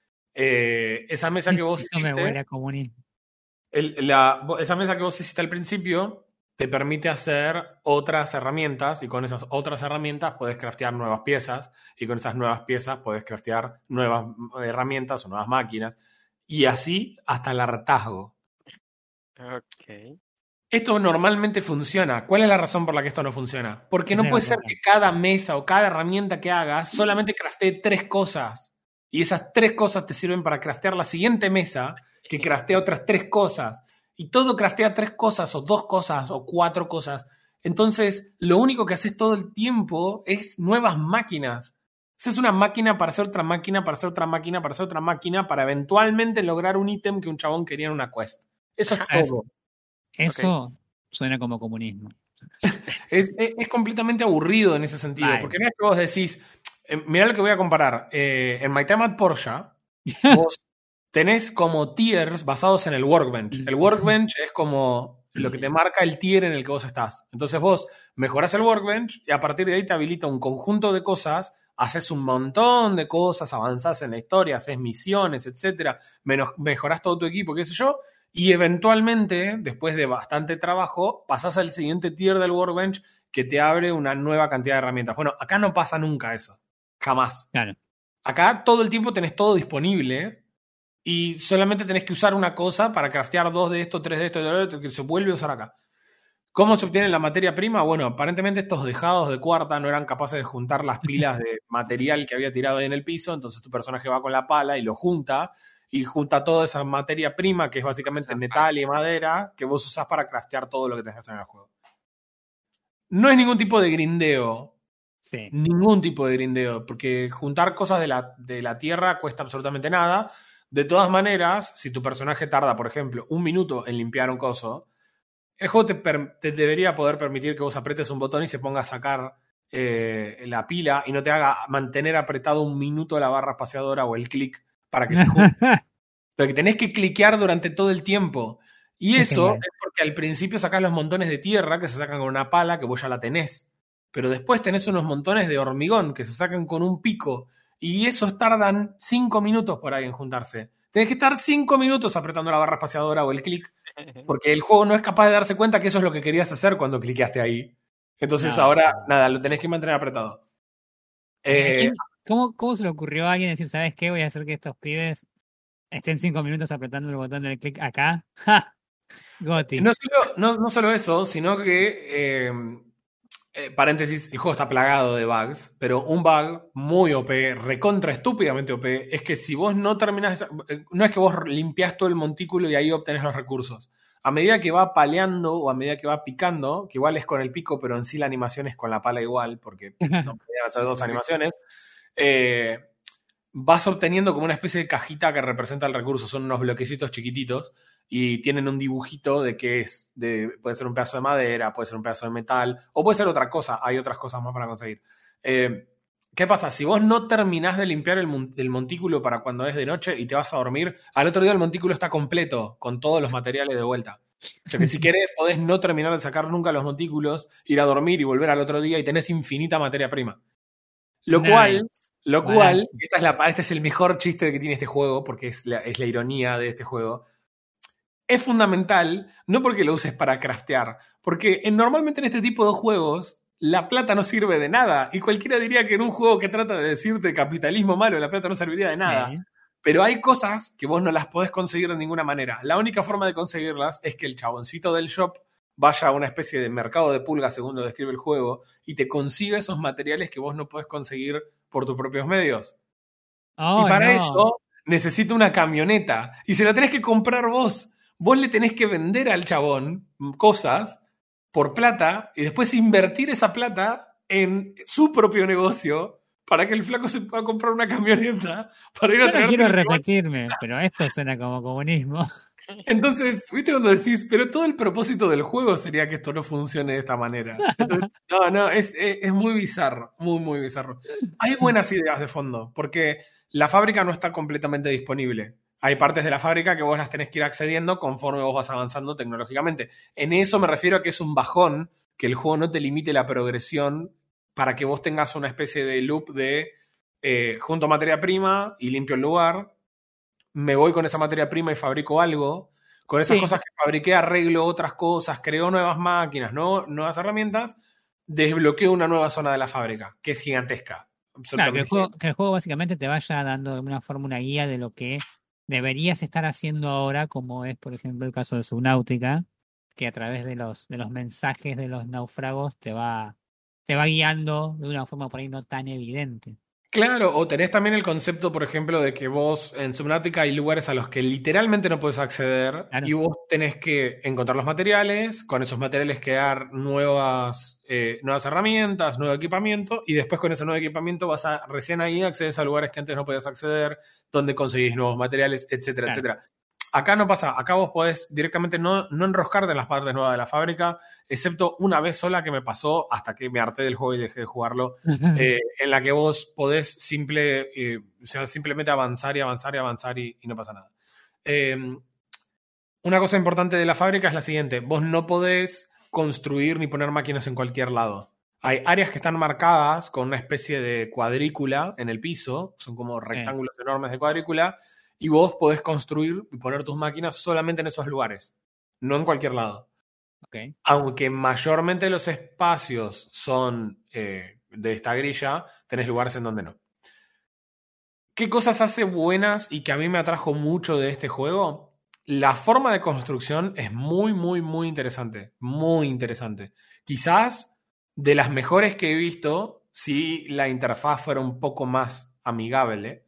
Esa mesa que vos Eso me hiciste, huele a comunismo. esa mesa que vos hiciste al principio te permite hacer otras herramientas y con esas otras herramientas puedes craftear nuevas piezas y con esas nuevas piezas puedes craftear nuevas herramientas o nuevas máquinas y así hasta el hartazgo. Ok. Esto normalmente funciona. ¿Cuál es la razón por la que esto no funciona? Porque no Esa puede es la ser que cada mesa o cada herramienta que hagas solamente craftee 3 cosas y esas 3 cosas te sirven para craftear la siguiente mesa que craftea otras 3 cosas. Y todo craftea 3 cosas, o 2 cosas, o 4 cosas. Entonces, lo único que haces todo el tiempo es nuevas máquinas. Haces una máquina para hacer otra máquina, para hacer otra máquina, para hacer otra máquina, para eventualmente lograr un ítem que un chabón quería en una quest. Eso es todo. Eso suena como comunismo. Es completamente aburrido en ese sentido. Vale. Porque no es que vos decís, mirá lo que voy a comparar. En My Time at Porsche, vos tenés como tiers basados en el workbench. El workbench es como lo que te marca el tier en el que vos estás. Entonces vos mejorás el workbench y a partir de ahí te habilita un conjunto de cosas, haces un montón de cosas, avanzás en la historia, haces misiones, etcétera, mejorás todo tu equipo, qué sé yo, y eventualmente, después de bastante trabajo, pasás al siguiente tier del workbench que te abre una nueva cantidad de herramientas. Bueno, acá no pasa nunca eso. Jamás. Claro. Acá todo el tiempo tenés todo disponible y solamente tenés que usar una cosa para craftear 2 de esto, 3 de esto, de esto, que se vuelve a usar acá. ¿Cómo se obtiene la materia prima? Bueno, aparentemente estos dejados de cuarta no eran capaces de juntar las pilas de material que había tirado ahí en el piso, entonces tu personaje va con la pala y lo junta, y junta toda esa materia prima, que es básicamente metal y madera, que vos usás para craftear todo lo que tenés que hacer en el juego. No es ningún tipo de grindeo. Sí. Ningún tipo de grindeo, porque juntar cosas de la tierra cuesta absolutamente nada. De todas maneras, si tu personaje tarda, por ejemplo, 1 minuto en limpiar un coso, el juego te debería poder permitir que vos apretes un botón y se ponga a sacar la pila y no te haga mantener apretado 1 minuto la barra espaciadora o el clic para que se junte. Pero que tenés que cliquear durante todo el tiempo. Y Es eso genial. es porque al principio sacás los montones de tierra que se sacan con una pala que vos ya la tenés. Pero después tenés unos montones de hormigón que se sacan con un pico. Y esos tardan 5 minutos por ahí en juntarse. Tenés que estar 5 minutos apretando la barra espaciadora o el clic. Porque el juego no es capaz de darse cuenta que eso es lo que querías hacer cuando cliqueaste ahí. Entonces No. ahora, nada, lo tenés que mantener apretado. ¿Cómo se le ocurrió a alguien decir, ¿sabes qué? Voy a hacer que estos pibes estén 5 minutos apretando el botón del clic acá? ¡Ja! Goti. No solo eso, sino que, paréntesis, el juego está plagado de bugs, pero un bug muy OP, recontra estúpidamente OP, es que si vos no terminás, no es que vos limpiás todo el montículo y ahí obtenés los recursos. A medida que va paleando o a medida que va picando, que igual es con el pico, pero en sí la animación es con la pala igual, porque no podían hacer 2 animaciones, vas obteniendo como una especie de cajita que representa el recurso. Son unos bloquecitos chiquititos y tienen un dibujito de qué es. Puede ser un pedazo de madera, puede ser un pedazo de metal, o puede ser otra cosa. Hay otras cosas más para conseguir. ¿Qué pasa? Si vos no terminás de limpiar el montículo para cuando es de noche y te vas a dormir, al otro día el montículo está completo, con todos los materiales de vuelta. O sea que si querés, podés no terminar de sacar nunca los montículos, ir a dormir y volver al otro día y tenés infinita materia prima. Lo cual, este es el mejor chiste que tiene este juego, porque es la ironía de este juego. Es fundamental, no porque lo uses para craftear, porque normalmente en este tipo de juegos la plata no sirve de nada, y cualquiera diría que en un juego que trata de decirte capitalismo malo, la plata no serviría de nada. Sí. Pero hay cosas que vos no las podés conseguir de ninguna manera. La única forma de conseguirlas es que el chaboncito del shop vaya a una especie de mercado de pulgas, según lo describe el juego, y te consiga esos materiales que vos no podés conseguir por tus propios medios. Oh, y para no. eso necesita una camioneta. Y se la tenés que comprar vos. Vos le tenés que vender al chabón cosas por plata y después invertir esa plata en su propio negocio para que el flaco se pueda comprar una camioneta para ir Yo a no traerte quiero lo que vos- repetirme, pero esto suena como comunismo. Entonces, ¿viste cuando decís, pero todo el propósito del juego sería que esto no funcione de esta manera? Entonces, no, es muy bizarro, muy, muy bizarro. Hay buenas ideas de fondo, porque la fábrica no está completamente disponible. Hay partes de la fábrica que vos las tenés que ir accediendo conforme vos vas avanzando tecnológicamente. En eso me refiero a que es un bajón que el juego no te limite la progresión para que vos tengas una especie de loop de junto materia prima y limpio el lugar, me voy con esa materia prima y fabrico algo. Con esas Sí. cosas que fabriqué arreglo otras cosas, creo nuevas máquinas, nuevas herramientas, desbloqueo una nueva zona de la fábrica, que es gigantesca. Claro, que Absolutamente. el juego básicamente te vaya dando de alguna forma una guía de lo que deberías estar haciendo ahora, como es, por ejemplo, el caso de Subnautica, que a través de los mensajes de los náufragos te va guiando de una forma por ahí no tan evidente. Claro, o tenés también el concepto, por ejemplo, de que vos en Subnautica hay lugares a los que literalmente no puedes acceder Claro. y vos tenés que encontrar los materiales, con esos materiales crear nuevas herramientas, nuevo equipamiento y después con ese nuevo equipamiento recién ahí accedes a lugares que antes no podías acceder, donde conseguís nuevos materiales, etcétera, Claro. etcétera. Acá no pasa, acá vos podés directamente no enroscarte en las partes nuevas de la fábrica, excepto una vez sola que me pasó hasta que me harté del juego y dejé de jugarlo, en la que vos podés simplemente avanzar y avanzar y avanzar y no pasa nada. Una cosa importante de la fábrica es la siguiente, vos no podés construir ni poner máquinas en cualquier lado. Hay áreas que están marcadas con una especie de cuadrícula en el piso, son como Sí. rectángulos enormes de cuadrícula, y vos podés construir y poner tus máquinas solamente en esos lugares, no en cualquier lado. Ok. Aunque mayormente los espacios son de esta grilla, tenés lugares en donde no. ¿Qué cosas hace buenas y que a mí me atrajo mucho de este juego? La forma de construcción es muy, muy, muy interesante. Muy interesante. Quizás de las mejores que he visto si la interfaz fuera un poco más amigable.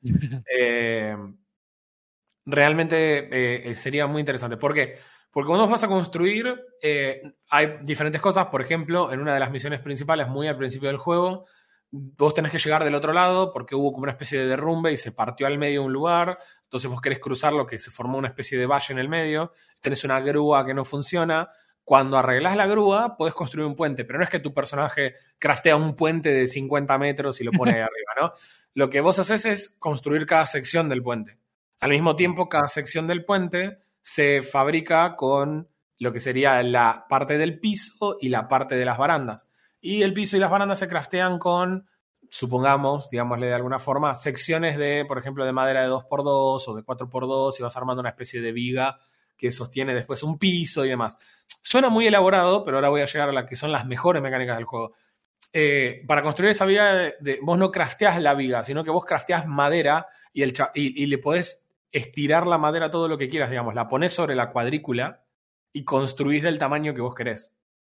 Realmente sería muy interesante. ¿Por qué? Porque cuando vas a construir, hay diferentes cosas. Por ejemplo, en una de las misiones principales, muy al principio del juego, vos tenés que llegar del otro lado porque hubo como una especie de derrumbe y se partió al medio un lugar. Entonces vos querés cruzar lo que se formó una especie de valle en el medio. Tenés una grúa que no funciona. Cuando arreglás la grúa, podés construir un puente. Pero no es que tu personaje craftea un puente de 50 metros y lo pone ahí arriba, ¿no? Lo que vos haces es construir cada sección del puente. Al mismo tiempo, cada sección del puente se fabrica con lo que sería la parte del piso y la parte de las barandas. Y el piso y las barandas se craftean con, supongamos, digámosle de alguna forma, secciones de, por ejemplo, de madera de 2x2 o de 4x2 y vas armando una especie de viga que sostiene después un piso y demás. Suena muy elaborado, pero ahora voy a llegar a la que son las mejores mecánicas del juego. Para construir esa viga, vos no crafteás la viga, sino que vos crafteás madera y le podés estirar la madera todo lo que quieras, digamos. La pones sobre la cuadrícula y construís del tamaño que vos querés.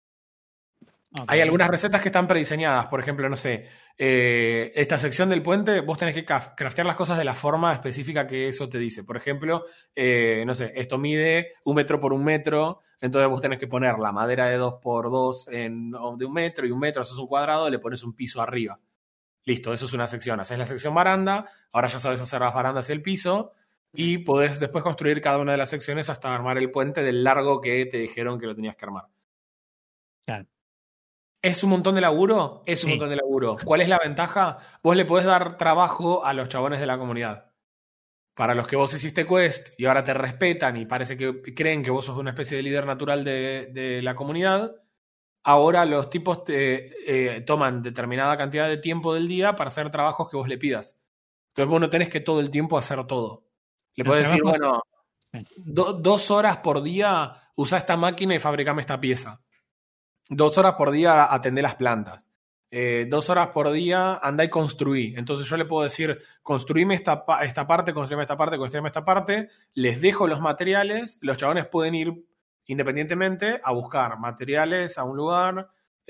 Ok. Hay algunas recetas que están prediseñadas. Por ejemplo, no sé, esta sección del puente, vos tenés que craftear las cosas de la forma específica que eso te dice. Por ejemplo, no sé, esto mide 1 metro por 1 metro, entonces vos tenés que poner la madera de 2x2 de 1 metro y 1 metro, haces un cuadrado, le pones un piso arriba. Listo, eso es una sección. Haces la sección baranda, ahora ya sabes hacer las barandas y el piso, y podés después construir cada una de las secciones hasta armar el puente del largo que te dijeron que lo tenías que armar. Claro. ¿Es un montón de laburo? Es un Sí. montón de laburo. ¿Cuál es la ventaja? Vos le podés dar trabajo a los chabones de la comunidad. Para los que vos hiciste quest y ahora te respetan y parece que creen que vos sos una especie de líder natural de la comunidad, ahora los tipos te toman determinada cantidad de tiempo del día para hacer trabajos que vos le pidas. Entonces vos no tenés que todo el tiempo hacer todo. Le Los podés decir, trabajos- bueno, Sí. 2 horas por día usá esta máquina y fabricame esta pieza. 2 horas por día atendé las plantas. 2 horas por día andá y construí. Entonces yo le puedo decir, construime esta parte, construime esta parte, construime esta parte. Les dejo los materiales, los chabones pueden ir independientemente a buscar materiales a un lugar,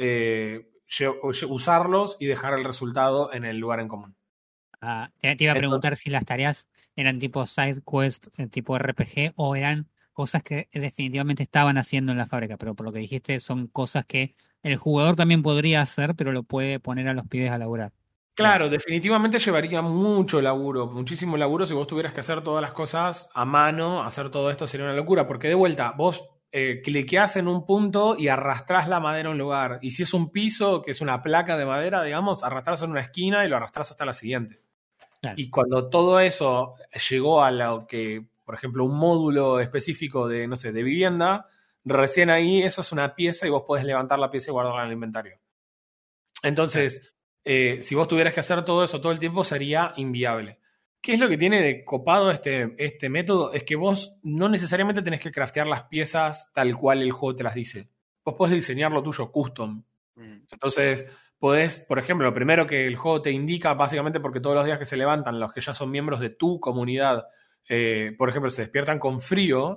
usarlos y dejar el resultado en el lugar en común. Te iba a Entonces, preguntar si las tareas eran tipo side quest, tipo RPG, o eran cosas que definitivamente estaban haciendo en la fábrica, pero por lo que dijiste son cosas que el jugador también podría hacer, pero lo puede poner a los pibes a laburar. claro, definitivamente llevaría mucho laburo, muchísimo laburo si vos tuvieras que hacer todas las cosas a mano, hacer todo esto sería una locura, porque de vuelta, vos cliqueás en un punto y arrastrás la madera a un lugar, y si es un piso, que es una placa de madera, digamos, arrastrás en una esquina y lo arrastrás hasta la siguiente. Claro. Y cuando todo eso llegó a lo que, por ejemplo, un módulo específico de, no sé, de vivienda, recién ahí eso es una pieza y vos podés levantar la pieza y guardarla en el inventario. Entonces, si vos tuvieras que hacer todo eso todo el tiempo, sería inviable. ¿Qué es lo que tiene de copado este método? Es que vos no necesariamente tenés que craftear las piezas tal cual el juego te las dice. Vos podés diseñar lo tuyo custom. Entonces, podés, por ejemplo, lo primero que el juego te indica, básicamente porque todos los días que se levantan, los que ya son miembros de tu comunidad, por ejemplo, se despiertan con frío,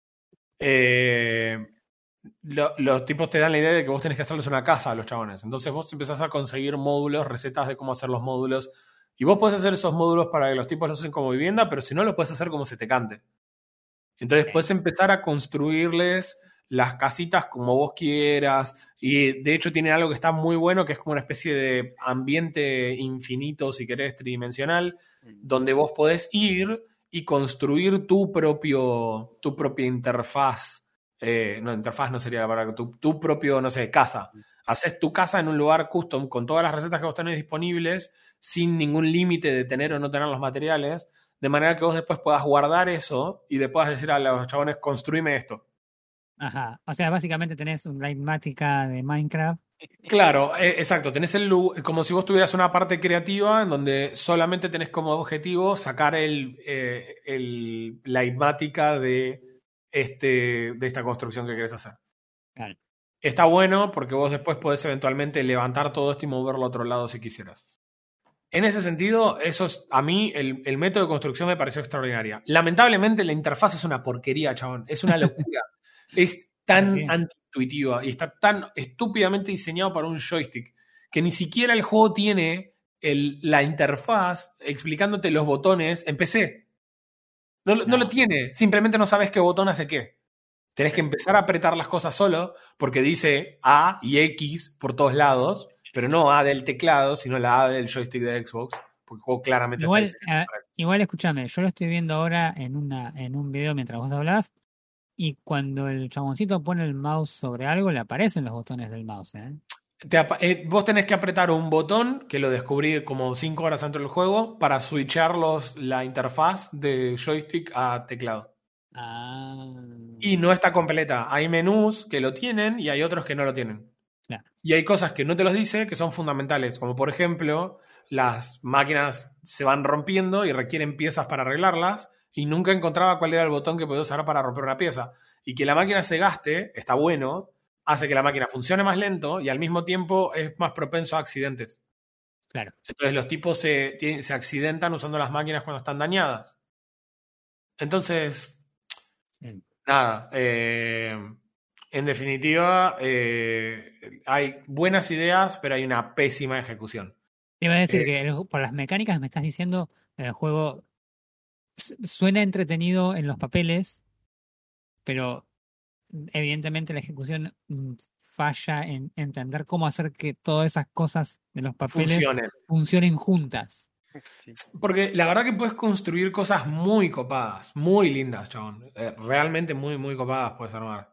los tipos te dan la idea de que vos tenés que hacerles una casa a los chabones. Entonces vos empezás a conseguir módulos, recetas de cómo hacer los módulos. Y vos podés hacer esos módulos para que los tipos los usen como vivienda, pero si no, los podés hacer como se te cante. Entonces podés empezar a construirles las casitas como vos quieras. Y de hecho tiene algo que está muy bueno, que es como una especie de ambiente infinito, si querés, tridimensional, donde vos podés ir y construir tu propia interfaz. No, interfaz no sería la palabra, tu propio, no sé, casa. Haces tu casa en un lugar custom con todas las recetas que vos tenés disponibles, sin ningún límite de tener o no tener los materiales, de manera que vos después puedas guardar eso y le puedas decir a los chabones, construime esto. Ajá. O sea, básicamente tenés un Lighmatica de Minecraft. Claro, exacto. Tenés como si vos tuvieras una parte creativa en donde solamente tenés como objetivo sacar la idmática de esta construcción que querés hacer. Claro. Está bueno porque vos después podés eventualmente levantar todo esto y moverlo a otro lado si quisieras. En ese sentido, a mí el método de construcción me pareció extraordinaria. Lamentablemente la interfaz es una porquería, chabón. Es una locura. Es tan antiintuitiva y está tan estúpidamente diseñado para un joystick que ni siquiera el juego tiene la interfaz explicándote los botones en PC. No lo tiene. Simplemente no sabes qué botón hace qué. Tenés que empezar a apretar las cosas solo porque dice A y X por todos lados, pero no A del teclado, sino la A del joystick de Xbox, porque el juego claramente igual escúchame, yo lo estoy viendo ahora en un video mientras vos hablás, y cuando el chaboncito pone el mouse sobre algo, le aparecen los botones del mouse, vos tenés que apretar un botón, que lo descubrí como 5 horas antes del juego, para switchar la interfaz de joystick a teclado. Y no está completa. Hay menús que lo tienen y hay otros que no lo tienen. Claro. Y hay cosas que no te los dice que son fundamentales, como por ejemplo, las máquinas se van rompiendo y requieren piezas para arreglarlas, y nunca encontraba cuál era el botón que podía usar para romper una pieza. Y que la máquina se gaste, está bueno, hace que la máquina funcione más lento y al mismo tiempo es más propenso a accidentes. Claro. Entonces los tipos se accidentan usando las máquinas cuando están dañadas. Entonces, nada, en definitiva, hay buenas ideas, pero hay una pésima ejecución. Te iba a decir que por las mecánicas me estás diciendo, el juego suena entretenido en los papeles, pero evidentemente la ejecución falla en entender cómo hacer que todas esas cosas de los papeles funcionen juntas. Sí. Porque la verdad que puedes construir cosas muy copadas, muy lindas, chabón. Realmente muy, muy copadas puedes armar.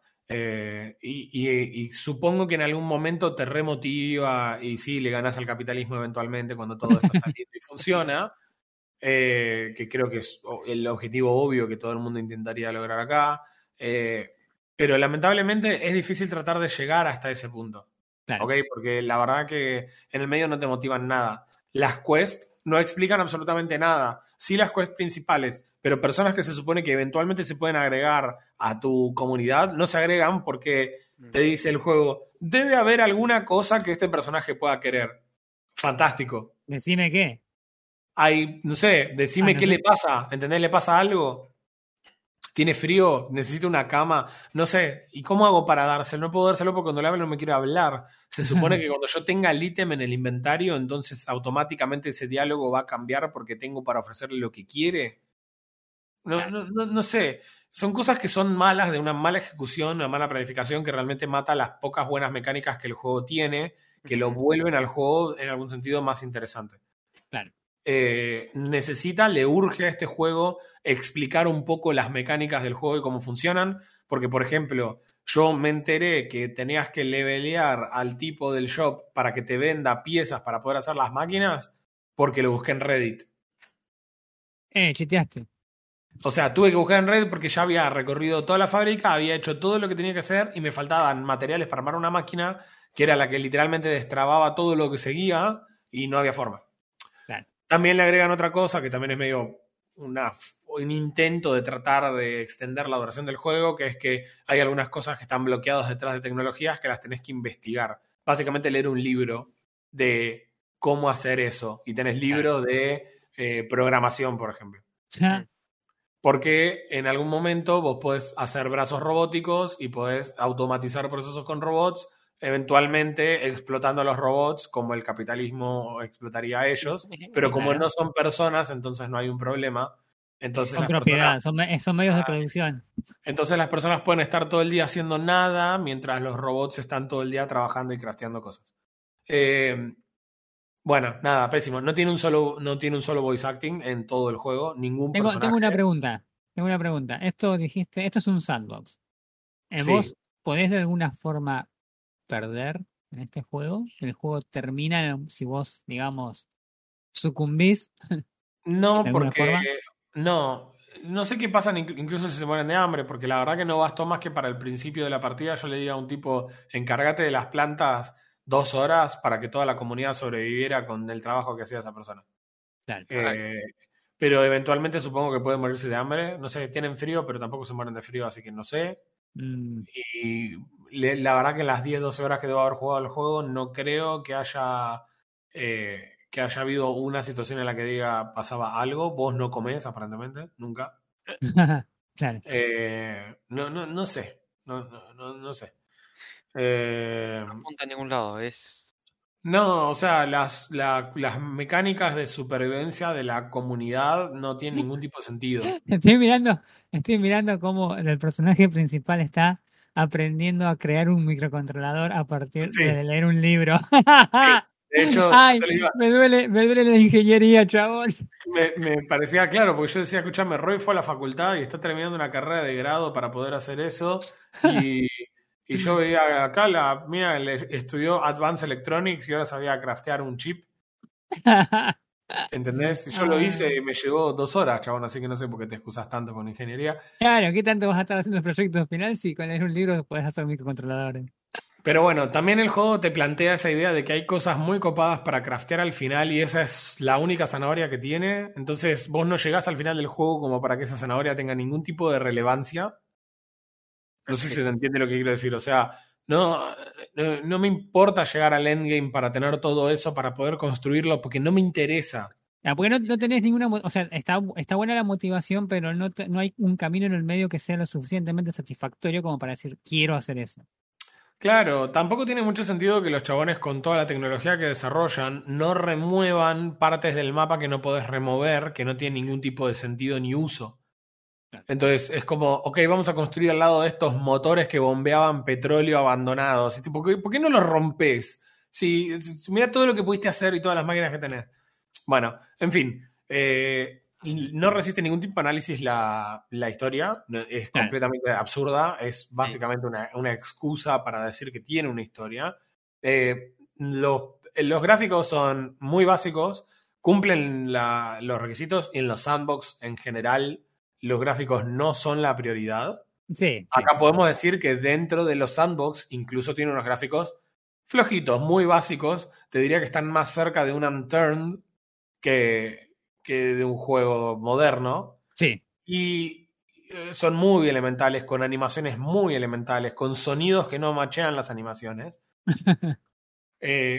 Y supongo que en algún momento te remotiva y sí, le ganas al capitalismo eventualmente cuando todo esto está lindo y funciona. Que creo que es el objetivo obvio que todo el mundo intentaría lograr acá. Pero lamentablemente es difícil tratar de llegar hasta ese punto. Claro. ¿Okay? Porque la verdad que en el medio no te motivan nada. Las quests no explican absolutamente nada. Sí, las quests principales, pero personas que se supone que eventualmente se pueden agregar a tu comunidad, no se agregan porque te dice el juego, debe haber alguna cosa que este personaje pueda querer. Fantástico. Decime qué. No sé, decime qué le pasa, ¿entendés? ¿Le pasa algo? tiene frío, necesita una cama, no sé, ¿y cómo hago para dárselo? No puedo dárselo porque cuando le hablo no me quiero hablar. Se supone que cuando yo tenga el ítem en el inventario, entonces automáticamente ese diálogo va a cambiar porque tengo para ofrecerle lo que quiere. No sé, son cosas que son malas, de una mala ejecución, una mala planificación que realmente mata las pocas buenas mecánicas que el juego tiene, que lo vuelven al juego en algún sentido más interesante. Claro. Le urge a este juego explicar un poco las mecánicas del juego y cómo funcionan, porque por ejemplo, yo me enteré que tenías que levelear al tipo del shop para que te venda piezas para poder hacer las máquinas, porque lo busqué en Reddit. Chiteaste. O sea, tuve que buscar en Reddit porque ya había recorrido toda la fábrica, había hecho todo lo que tenía que hacer y me faltaban materiales para armar una máquina que era la que literalmente destrababa todo lo que seguía y no había forma. Claro. También le agregan otra cosa que también es medio un intento de tratar de extender la duración del juego, que es que hay algunas cosas que están bloqueadas detrás de tecnologías que las tenés que investigar. Básicamente leer un libro de cómo hacer eso y tenés libros de programación, por ejemplo. Porque en algún momento vos podés hacer brazos robóticos y podés automatizar procesos con robots, eventualmente explotando a los robots como el capitalismo explotaría a ellos, pero como no son personas, entonces no hay un problema. Entonces son propiedad, son medios de producción. Entonces las personas pueden estar todo el día haciendo nada mientras los robots están todo el día trabajando y crafteando cosas. Bueno, nada, pésimo. No tiene un solo voice acting en todo el juego, ningún personaje. Tengo una pregunta. Esto es un sandbox. Sí. ¿Vos podés de alguna forma perder en este juego? ¿El juego termina si vos, digamos, sucumbís? No, ¿De alguna porque forma? no sé qué pasa incluso si se mueren de hambre, porque la verdad que no bastó más que para el principio de la partida yo le diga a un tipo, encárgate de las plantas 2 horas para que toda la comunidad sobreviviera con el trabajo que hacía esa persona. Claro. Pero eventualmente supongo que pueden morirse de hambre. No sé, tienen frío, pero tampoco se mueren de frío, así que no sé. Y la verdad que en las 10-12 horas que debo haber jugado al juego, no creo que haya habido una situación en la que diga pasaba algo. Vos no comés, aparentemente, nunca. Claro. No sé. No sé. No apunta a ningún lado, No, o sea, las mecánicas de supervivencia de la comunidad no tienen ningún tipo de sentido. Estoy mirando cómo el personaje principal está aprendiendo a crear un microcontrolador a partir Sí. de leer un libro. De hecho, Ay, me duele la ingeniería, chabón. me parecía claro, porque yo decía, escúchame, Roy fue a la facultad y está terminando una carrera de grado para poder hacer eso. Y yo veía acá, mira, estudió Advanced Electronics y ahora sabía craftear un chip. ¿Entendés? Yo lo hice y me llevó 2 horas, chabón, así que no sé por qué te excusas tanto con ingeniería. Claro, ¿qué tanto vas a estar haciendo proyectos final si con leer un libro podés hacer microcontroladores? Pero bueno, también el juego te plantea esa idea de que hay cosas muy copadas para craftear al final y esa es la única zanahoria que tiene. Entonces vos no llegás al final del juego como para que esa zanahoria tenga ningún tipo de relevancia. No sé si se entiende lo que quiero decir. O sea, no me importa llegar al endgame para tener todo eso, para poder construirlo, porque no me interesa. Porque no tenés ninguna... O sea, está buena la motivación, pero no hay un camino en el medio que sea lo suficientemente satisfactorio como para decir, quiero hacer eso. Claro, tampoco tiene mucho sentido que los chabones con toda la tecnología que desarrollan no remuevan partes del mapa que no podés remover, que no tienen ningún tipo de sentido ni uso. Entonces es como, ok, vamos a construir al lado de estos motores que bombeaban petróleo abandonados. ¿Por qué no los rompes? Si mira todo lo que pudiste hacer y todas las máquinas que tenés. Bueno, en fin, no resiste ningún tipo de análisis la historia, es completamente absurda, es básicamente una excusa para decir que tiene una historia. Los gráficos son muy básicos, cumplen los requisitos y en los sandbox en general los gráficos no son la prioridad. Sí, Acá podemos decir que dentro de los sandbox incluso tiene unos gráficos flojitos, muy básicos. Te diría que están más cerca de un Unturned que de un juego moderno. Sí. Y son muy elementales, con animaciones muy elementales, con sonidos que no machean las animaciones.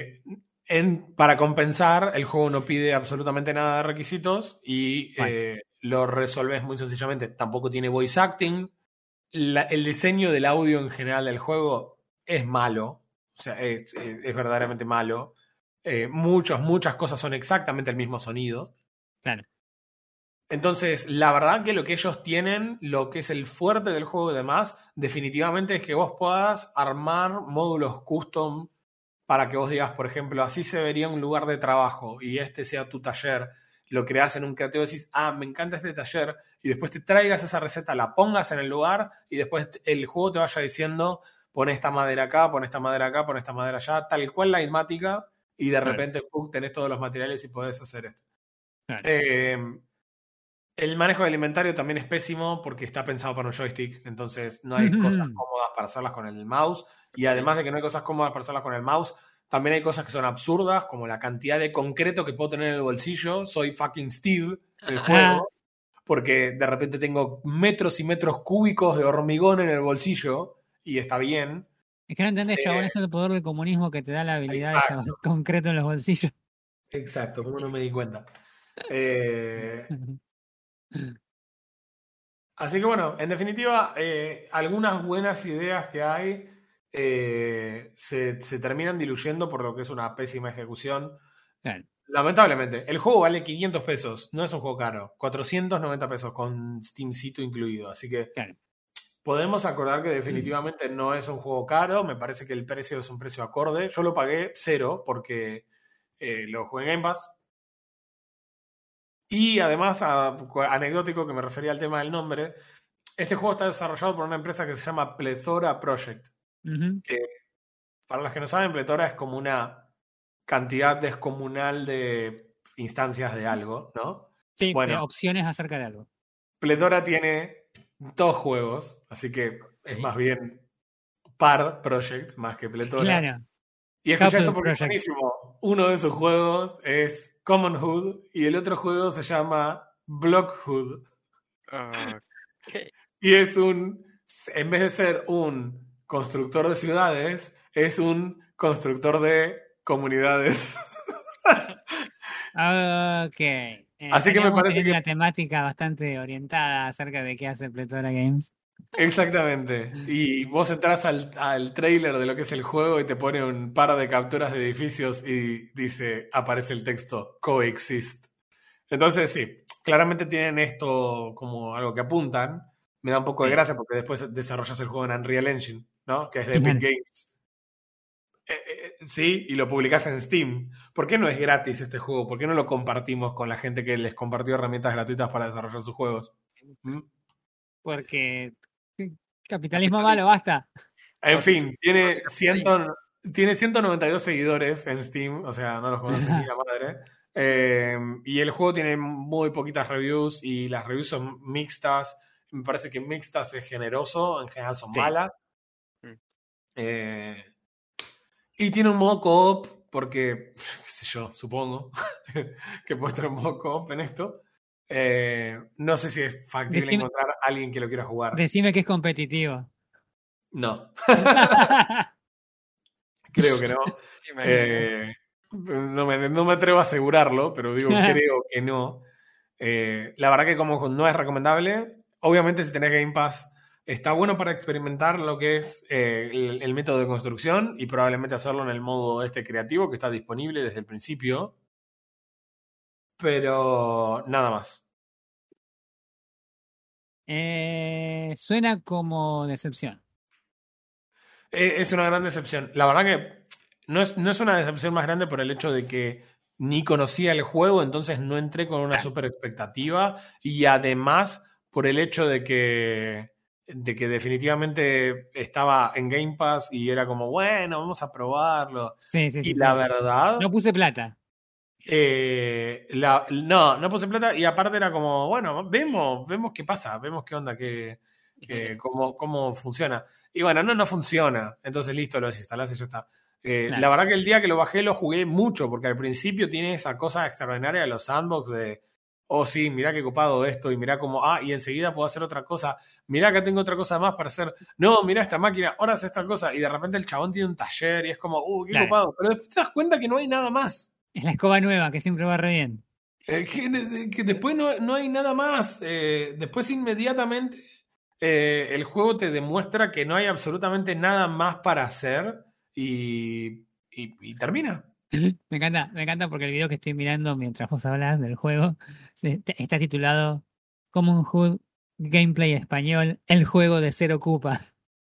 Para compensar, el juego no pide absolutamente nada de requisitos y lo resolves muy sencillamente. Tampoco tiene voice acting. El diseño del audio en general del juego es malo. O sea, es verdaderamente malo. Muchas cosas son exactamente el mismo sonido. Claro. Entonces, la verdad que lo que ellos tienen, lo que es el fuerte del juego y demás, definitivamente es que vos puedas armar módulos custom para que vos digas, por ejemplo, así se vería un lugar de trabajo y este sea tu taller. Lo creas en un creativo y decís, me encanta este taller, y después te traigas esa receta, la pongas en el lugar y después el juego te vaya diciendo, pon esta madera acá, pon esta madera acá, pon esta madera allá, tal cual la temática, y de repente tenés todos los materiales y podés hacer esto. Claro. El manejo del inventario también es pésimo porque está pensado para un joystick, entonces no hay cosas cómodas para hacerlas con el mouse, y además de que no hay cosas cómodas para hacerlas con el mouse, también hay cosas que son absurdas, como la cantidad de concreto que puedo tener en el bolsillo. Soy fucking Steve en el juego, porque de repente tengo metros y metros cúbicos de hormigón en el bolsillo, y está bien. Es que no entendés, chabón, ese es el poder del comunismo que te da la habilidad de llevar concreto en los bolsillos. Exacto, como no me di cuenta. Así que bueno, en definitiva, algunas buenas ideas que hay se terminan diluyendo por lo que es una pésima ejecución. Claro. Lamentablemente, el juego vale 500 pesos, no es un juego caro, 490 pesos con Steamcito incluido, así que claro, podemos acordar que definitivamente no es un juego caro. Me parece que el precio es un precio acorde. Yo lo pagué 0 porque lo jugué en Game Pass. Y además, anecdótico, que me refería al tema del nombre, este juego está desarrollado por una empresa que se llama Plethora Project. Que, para los que no saben, Plethora es como una cantidad descomunal de instancias de algo, ¿no? Sí, bueno, opciones acerca de algo. Plethora tiene 2 juegos, así que es más bien Par Project más que Plethora. Claro. Y escucha esto porque es buenísimo. Uno de sus juegos es Commonhood y el otro juego se llama Blockhood. Okay. Y es en vez de ser un constructor de ciudades, es un constructor de comunidades. Ok. Así que me parece que una temática bastante orientada acerca de qué hace Plethora Games. Exactamente. Y vos entras al trailer de lo que es el juego y te pone un par de capturas de edificios y aparece el texto Coexist. Entonces sí, claramente tienen esto como algo que apuntan. Me da un poco de gracia porque después desarrollas el juego en Unreal Engine, ¿no? Que es de Epic Games. Sí, y lo publicás en Steam. ¿Por qué no es gratis este juego? ¿Por qué no lo compartimos con la gente que les compartió herramientas gratuitas para desarrollar sus juegos? Porque capitalismo malo, basta. En fin, tiene 192 seguidores en Steam, o sea, no los conoce ni la madre. Y el juego tiene muy poquitas reviews y las reviews son mixtas. Me parece que mixtas es generoso, en general son malas. Y tiene un modo co-op, porque, qué sé yo, supongo que puede tener un modo co-op en esto. No sé si es factible encontrar a alguien que lo quiera jugar. Decime que es competitivo. No. Creo que no. No me atrevo a asegurarlo, pero digo, creo que no. La verdad que como no es recomendable. Obviamente si tenés Game Pass, está bueno para experimentar lo que es el método de construcción y probablemente hacerlo en el modo creativo que está disponible desde el principio. Pero nada más. Suena como decepción. Es una gran decepción. La verdad que no es una decepción más grande por el hecho de que ni conocía el juego, entonces no entré con una super expectativa, y además por el hecho de que definitivamente estaba en Game Pass y era como, bueno, vamos a probarlo. Sí, la verdad... No puse plata. No puse plata, y aparte era como, bueno, vemos qué pasa, vemos qué onda, cómo funciona. Y bueno, no funciona. Entonces listo, lo desinstalás y ya está. Claro. La verdad que el día que lo bajé lo jugué mucho, porque al principio tiene esa cosa extraordinaria de los sandbox de, oh sí, mirá qué copado esto, y mirá cómo, y enseguida puedo hacer otra cosa, mirá que tengo otra cosa más para hacer, no, mirá esta máquina, ahora hace esta cosa, y de repente el chabón tiene un taller y es como, qué claro, copado, pero después te das cuenta que no hay nada más. Es la escoba nueva que siempre va re bien. Que después no hay nada más. Después inmediatamente el juego te demuestra que no hay absolutamente nada más para hacer y termina. Me encanta porque el video que estoy mirando mientras vos hablas del juego está titulado Common Hood Gameplay Español, el juego de Cero Cupa.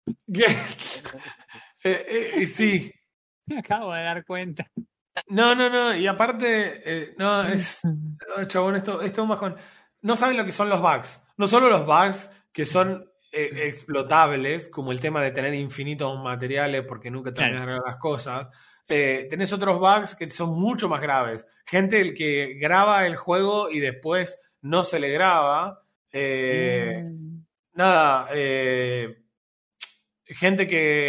Sí. Me acabo de dar cuenta. No. Y aparte, no, chabón, esto es un bajón. No saben lo que son los bugs. No solo los bugs que son explotables, como el tema de tener infinitos materiales porque nunca terminas de arreglar las cosas. Tenés otros bugs que son mucho más graves. Gente el que graba el juego y después no se le graba. Nada, gente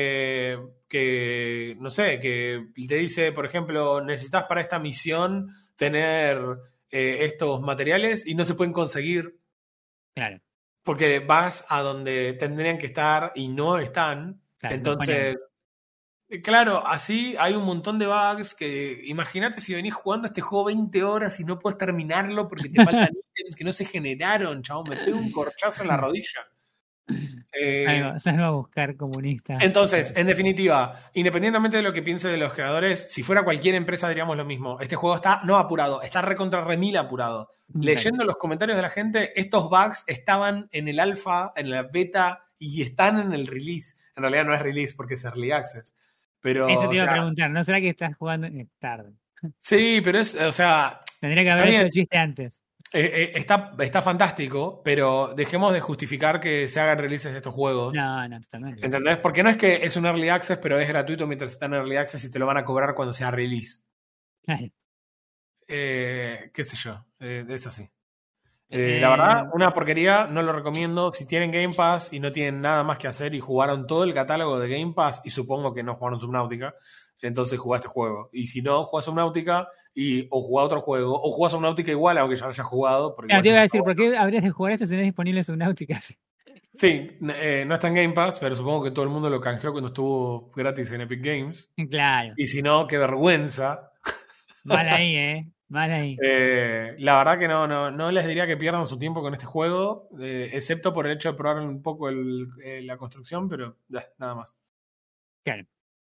que, no sé, que te dice, por ejemplo, necesitas para esta misión tener estos materiales y no se pueden conseguir. Claro. Porque vas a donde tendrían que estar y no están. Claro, Entonces, claro, así hay un montón de bugs que imagínate si venís jugando este juego 20 horas y no puedes terminarlo porque te faltan ítems que no se generaron, chabón, me pego un corchazo en la rodilla. Salgo a buscar comunistas. Entonces, en definitiva, independientemente de lo que piense de los creadores, si fuera cualquier empresa diríamos lo mismo. Este juego está no apurado, está recontra remil apurado. Leyendo los comentarios de la gente, estos bugs estaban en el alfa, en la beta y están en el release. En realidad no es release porque es early access. Pero, eso te iba a preguntar, ¿no será que estás jugando tarde? Sí, pero es, o sea... Tendría que haber hecho el chiste antes. Está fantástico, pero dejemos de justificar que se hagan releases de estos juegos. No, totalmente. ¿Entendés? Porque no es que es un early access, pero es gratuito mientras está en early access y te lo van a cobrar cuando sea release. Claro. Qué sé yo, es así. La verdad, una porquería, no lo recomiendo. Si tienen Game Pass y no tienen nada más que hacer y jugaron todo el catálogo de Game Pass, y supongo que no jugaron Subnautica, entonces jugá este juego. Y si no, jugás Subnautica o jugá otro juego, o jugás Subnautica igual, aunque ya no hayas jugado. Claro, te iba a decir, ¿por qué habrías de jugar esto si no es disponible Subnautica? Sí, no está en Game Pass, pero supongo que todo el mundo lo canjeó cuando estuvo gratis en Epic Games. Claro. Y si no, qué vergüenza. Mal ahí, mal ahí. La verdad que no les diría que pierdan su tiempo con este juego, excepto por el hecho de probar un poco la construcción, pero nada más. Claro.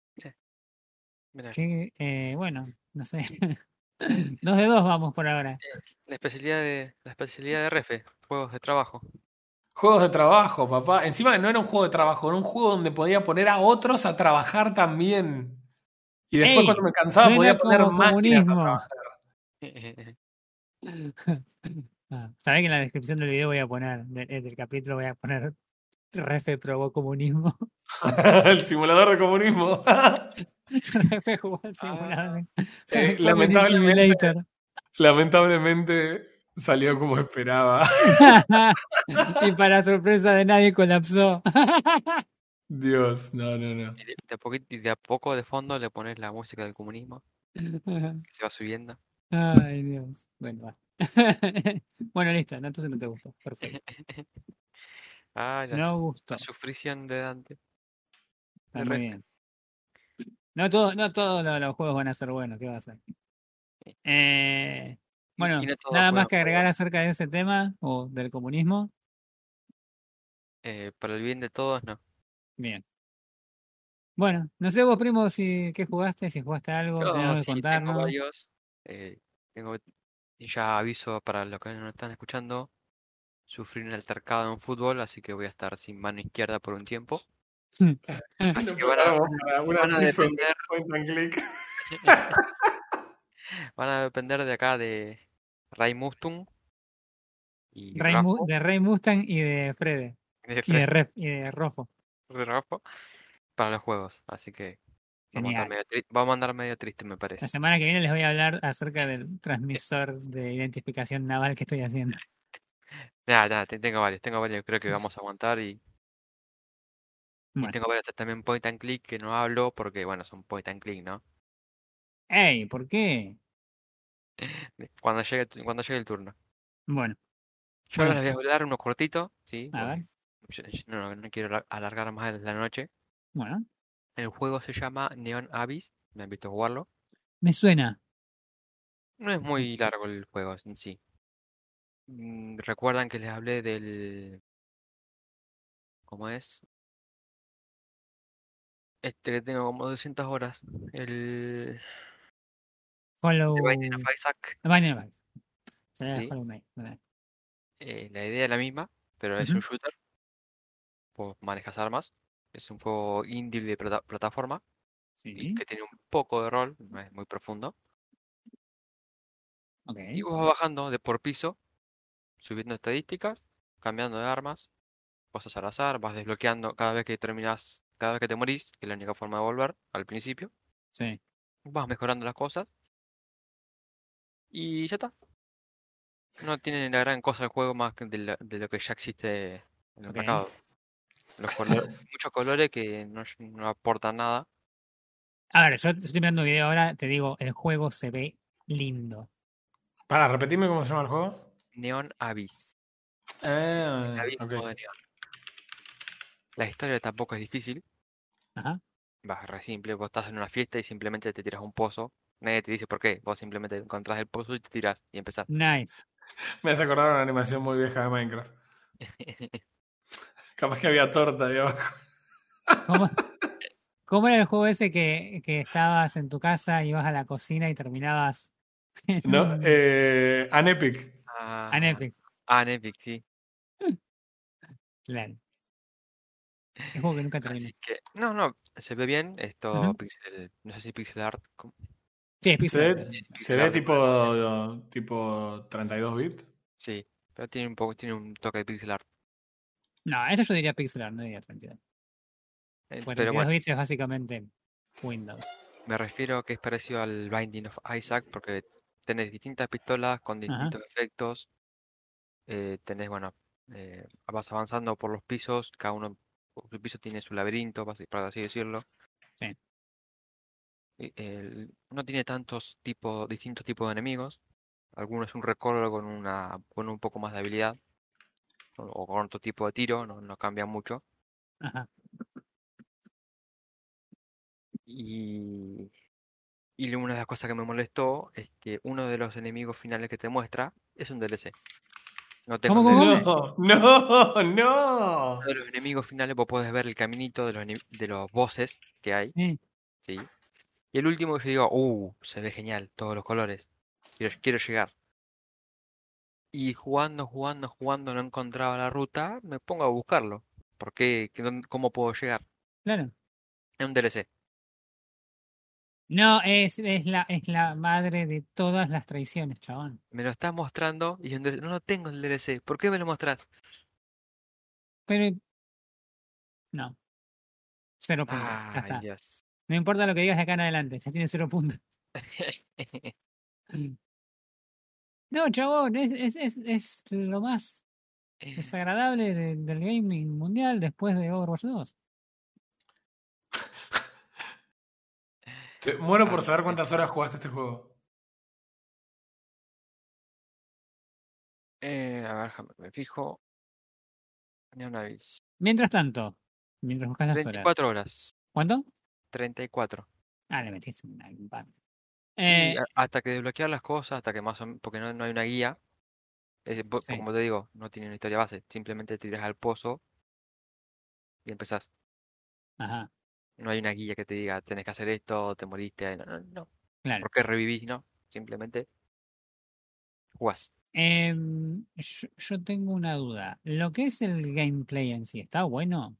Sí. Bueno, no sé. 2 de 2 vamos por ahora. La especialidad de Refe, juegos de trabajo. Juegos de trabajo, papá. Encima no era un juego de trabajo, era un juego donde podía poner a otros a trabajar también. Y después cuando me cansaba podía poner máquinas a trabajar. ¿Sabés que en la descripción del video voy a poner, del capítulo voy a poner Refe probó comunismo? El simulador de comunismo. Refe jugó al simulador. Lamentablemente salió como esperaba. Y para sorpresa de nadie colapsó. Dios, no. Y de a poco de fondo le pones la música del comunismo que se va subiendo. Ay, Dios. Bueno, va. Bueno, listo. No, entonces no te gustó. Perfecto. No gustó. La sufrición de Dante. Está muy bien. No todos los juegos van a ser buenos. ¿Qué va a ser? Bueno, nada más que agregar acerca de ese tema o del comunismo. Para el bien de todos, no. Bien. Bueno, no sé vos, primo, qué jugaste, si jugaste algo, tenés algo que contarnos. Tengo varios. Ya aviso para los que no están escuchando. Sufrí un altercado en fútbol, así que voy a estar sin mano izquierda por un tiempo. Así que van a depender. Van a depender de acá de Ray Mustang y de Ray Mustang y de Frede. Y de Rofo. Para los juegos, así que vamos a andar medio triste, me parece. La semana que viene les voy a hablar acerca del transmisor de identificación naval que estoy haciendo. Tengo varios, creo que vamos a aguantar y tengo varios también point and click que no hablo porque, bueno, son point and click, ¿no? ¡Ey! ¿Por qué? Cuando llegue el turno. Bueno. Yo ahora les voy a hablar uno cortito, ¿sí? A ver. No quiero alargar más la noche. Bueno. El juego se llama Neon Abyss. ¿Me han visto jugarlo? Me suena. No es muy largo el juego en sí. Recuerdan que les hablé del... ¿Cómo es? Este que tengo como 200 horas. El... The Binding of Follow. Isaac. Binding of Isaac. Será Sí. Hollow Knight, ¿verdad? La idea es la misma, pero es un Ujú. shooter. Vos manejas armas. Es un juego indie de plataforma. Y Sí, que tiene un poco de rol. No es muy profundo. Y ok. vos vas bajando de por piso. Subiendo estadísticas. Cambiando de armas. Cosas al azar. Vas desbloqueando cada vez que terminas. Cada vez que te morís. Que es la única forma de volver al principio. Sí, Vas mejorando las cosas. Y ya está. No tiene la gran cosa el juego más que de lo que ya existe en el ok. mercado. Los colores, muchos colores que no aportan nada. A ver, yo estoy mirando un video ahora, te digo, el juego se ve lindo. Para, repetirme cómo se llama el juego. Neon Abyss. Ok. Abismo de Neon. La historia tampoco es difícil. Ajá. Va, re simple. Vos estás en una fiesta y simplemente te tiras a un pozo. Nadie te dice por qué. Vos simplemente encontrás el pozo y te tiras y empezás. Nice. Me hace acordar una animación muy vieja de Minecraft. Capaz que había torta ahí abajo. ¿Cómo, cómo era el juego ese que estabas en tu casa, ibas a la cocina y terminabas en ¿No? un Anepic. an Ah, Epic? Epic, sí. Claro. Es juego que nunca terminé. Así que, no, se ve bien. Esto, Ujú. pixel, no sé si pixel art. Sí, es Se pixel art. ve, Es pixel se Pixel ve art de poner. tipo 32 bits. Sí, pero tiene un poco, tiene un toque de pixel art. No, eso yo diría pixel art, no diría 32. Porque Pero 32 bueno, bits es básicamente Windows. me refiero a que es parecido al Binding of Isaac porque tenés distintas pistolas con Ajá, distintos efectos. Tenés, bueno, vas avanzando por los pisos, cada uno, su piso tiene su laberinto, por así decirlo. sí. No tiene tantos tipos, distintos tipos de enemigos. Algunos es un recuerdo con un poco más de habilidad o con otro tipo de tiro, no cambia mucho. Ajá. Y, y una de las cosas que me molestó es que uno de los enemigos finales que te muestra es un DLC. No tengo ¿Cómo, el cómo? DLC. No, no, Uno no. de los enemigos finales vos podés ver el caminito de los bosses que hay, Sí, ¿sí? Y el último que yo digo, se ve genial, todos los colores. Quiero llegar. Y jugando, no encontraba la ruta, me pongo a buscarlo. ¿Por qué? ¿Cómo puedo llegar? claro. Es un DLC. No, es la madre de todas las traiciones, chabón. Me lo estás mostrando y yo no lo tengo el DLC. ¿Por qué me lo mostrás? Pero no, 0 puntos. Ya Ay, está. Dios. No importa lo que digas de acá en adelante, ya tiene 0 puntos. No, chabón, es lo más desagradable del gaming mundial después de Overwatch 2. Muero por Ay, saber Dios. cuántas horas jugaste este juego. A ver, me fijo. Neon Abyss. Mientras tanto, mientras buscas las horas. 34 horas. ¿Cuánto? 34. Ah, le metiste un par. Y Eh, hasta que desbloquear las cosas, hasta que más o menos, porque no hay una guía, sí, como te digo, no tiene una historia base, simplemente te tiras al pozo y empezás. ajá, No hay una guía que te diga, tenés que hacer esto, te moriste, no. claro. ¿Por qué revivís? No, simplemente jugás. Yo tengo una duda. ¿Lo que es el gameplay en sí está bueno?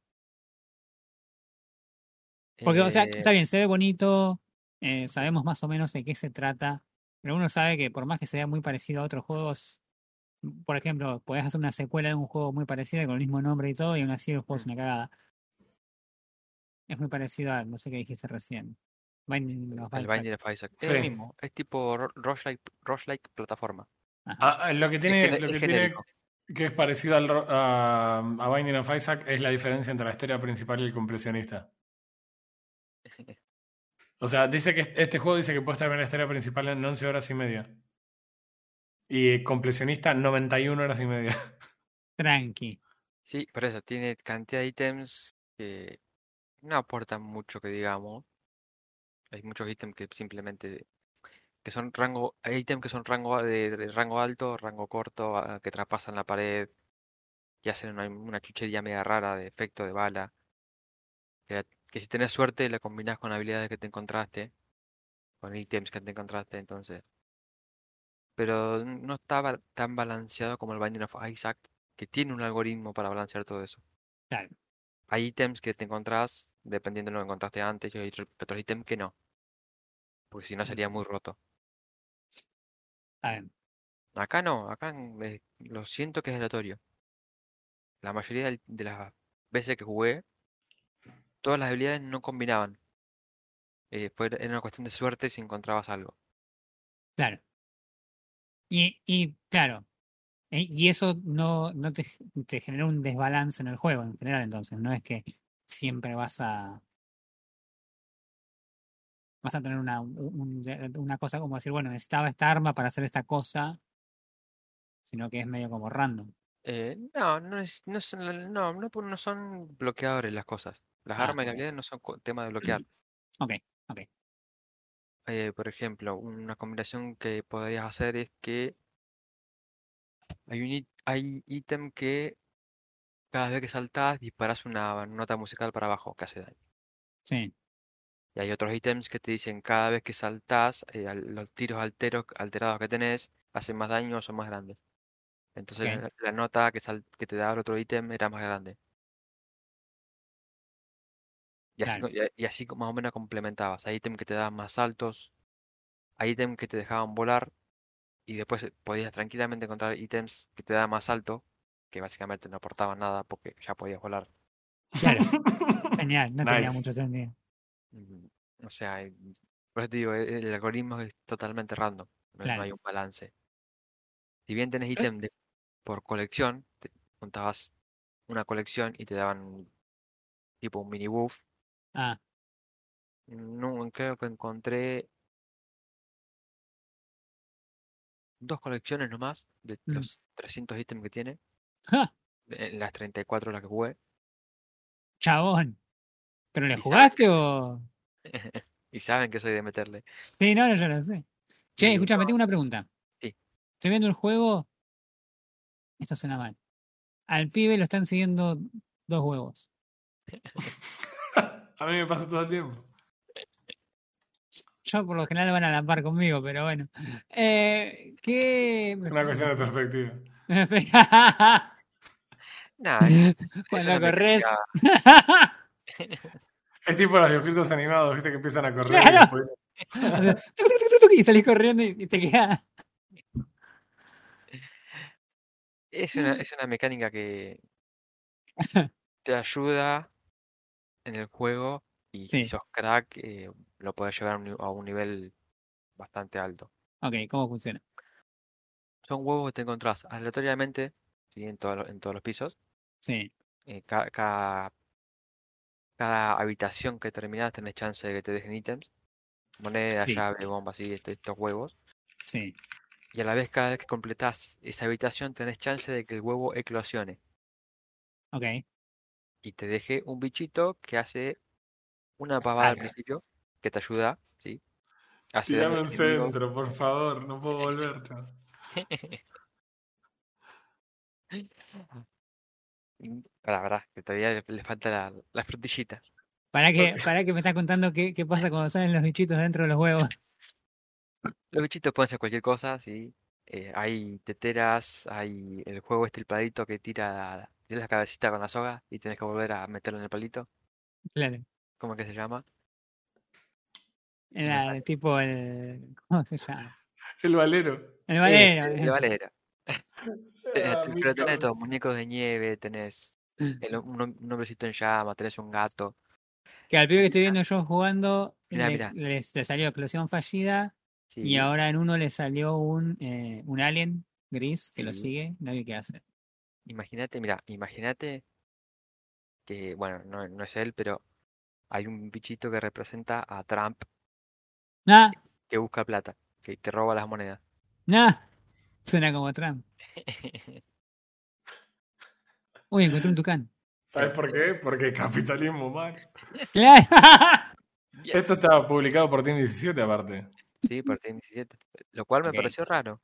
Porque, o sea, Eh, está bien, se ve bonito, sabemos más o menos de qué se trata, pero uno sabe que por más que sea muy parecido a otros juegos, por ejemplo, podés hacer una secuela de un juego muy parecido con el mismo nombre y todo, y aún así el juego es mm, una cagada. Es muy parecido a, no sé qué dijiste recién. Binding of el Isaac. Binding of Isaac. Es Sí. lo mismo, es tipo roguelike plataforma. Ajá, Lo Es que tiene genérico. que es parecido a Binding of Isaac es la diferencia entre la historia principal y el completionista. O sea, dice que este juego dice que puedes terminar la historia principal en 11 horas y media. Y completionista 91 horas y media. tranqui. Sí, por eso, tiene cantidad de ítems que no aportan mucho que digamos. Hay muchos ítems que simplemente que son hay ítems que son de rango alto, rango corto, que traspasan la pared y hacen una chuchería media rara de efecto de bala. Que si tenés suerte la combinás con habilidades que te encontraste, con ítems que te encontraste, entonces. Pero no estaba tan balanceado como el Binding of Isaac, que tiene un algoritmo para balancear todo eso. Claro. Hay ítems que te encontrás dependiendo de lo que encontraste antes y hay otros ítems que no, porque si no sería muy roto. Está bien. Acá no, acá lo siento que es aleatorio. La mayoría de las veces que jugué, todas las habilidades no combinaban. Era una cuestión de suerte si encontrabas algo. Claro. Y claro, y eso no te genera un desbalance en el juego en general, entonces. No es que siempre vas a tener una cosa como decir, bueno, necesitaba esta arma para hacer esta cosa, sino que es medio como random. No, no son, no son bloqueadores las cosas. Las Ah, armas y las ok. habilidades no son tema de bloquear. Ok, ok. Por ejemplo, una combinación que podrías hacer es que hay ítem que cada vez que saltas disparas una nota musical para abajo que hace daño. Sí, Y hay otros ítems que te dicen cada vez que saltas, los tiros alterados que tenés hacen más daño o son más grandes. Entonces ok, la nota que te daba el otro ítem era más grande. claro. Y así más o menos complementabas. Hay ítems que te daban más saltos, hay ítems que te dejaban volar y después podías tranquilamente encontrar ítems que te daban más salto, que básicamente no aportaban nada porque ya podías volar. Claro, genial, no tenía Nice. mucho sentido. Mm, O sea, por eso te digo, el algoritmo es totalmente random, no Claro. hay un balance. Si bien tenés ítem por colección, te juntabas una colección y te daban tipo un mini buff. Ah, No, creo que encontré dos colecciones nomás de mm. los 300 ítems que tiene, ¡Ja! en las 34 las que jugué, Chabón. ¿Pero le y saben jugaste o...? y saben que soy de meterle. Sí, no, yo lo sé. Che, Y escúchame, no, tengo una pregunta. sí. Estoy viendo el juego, esto suena mal. Al pibe lo están siguiendo dos huevos. A mí me pasa todo el tiempo. Yo por lo general van a la par conmigo, pero bueno. ¿Qué? Una cuestión de perspectiva. Nada, es Cuando una corres. mecánica. Es tipo los dibujitos animados, viste, que empiezan a correr y ¡Claro! después. O sea, tuc, tuc, tuc, tuc, y salís corriendo y te queda. Es una mecánica que te ayuda en el juego y si Sí, sos crack lo podés llevar a un nivel bastante alto. ok, ¿cómo funciona? Son huevos que te encontrás aleatoriamente, ¿sí? En todos los pisos. Sí, Cada habitación que terminás tenés chance de que te dejen ítems, moneda, sí, llave, bombas, y estos huevos. sí, Y a la vez, cada vez que completás esa habitación, tenés chance de que el huevo eclosione ok. y te deje un bichito que hace una pavada al Algo. principio, que te ayuda, ¿sí? Hace daño Tirame al un enemigo. centro, por favor, no puedo volver, chaval. La verdad, que todavía le falta la frutillita. Para que me estás contando qué pasa cuando salen los bichitos dentro de los huevos. Los bichitos pueden ser cualquier cosa, ¿sí? Hay teteras, hay el juego el paladito que tira la cabecita con la soga y tienes que volver a meterlo en el palito. Claro. ¿Cómo es que se llama? No me Era sale. el tipo el. ¿Cómo se llama? El valero. El Ese, valero. el valero. Ah, mi Pero tenés causa. todos muñecos de nieve, tenés un hombrecito en llama, tenés un gato. Que al pibe que estoy Mira, viendo yo jugando mira, le salió explosión fallida y sí, ahora en uno le salió un alien gris que lo sí. sigue. No hay qué hacer. Imagínate que, bueno, no es él, pero hay un bichito que representa a Trump Nah, que busca plata, que te roba las monedas. nah. Suena como Trump. Uy, encontré un tucán. ¿Sabes por qué? Porque capitalismo mal. Claro. Esto Yes. estaba publicado por Team 17 aparte. Sí, por Team 17. Lo cual me Ok. pareció raro.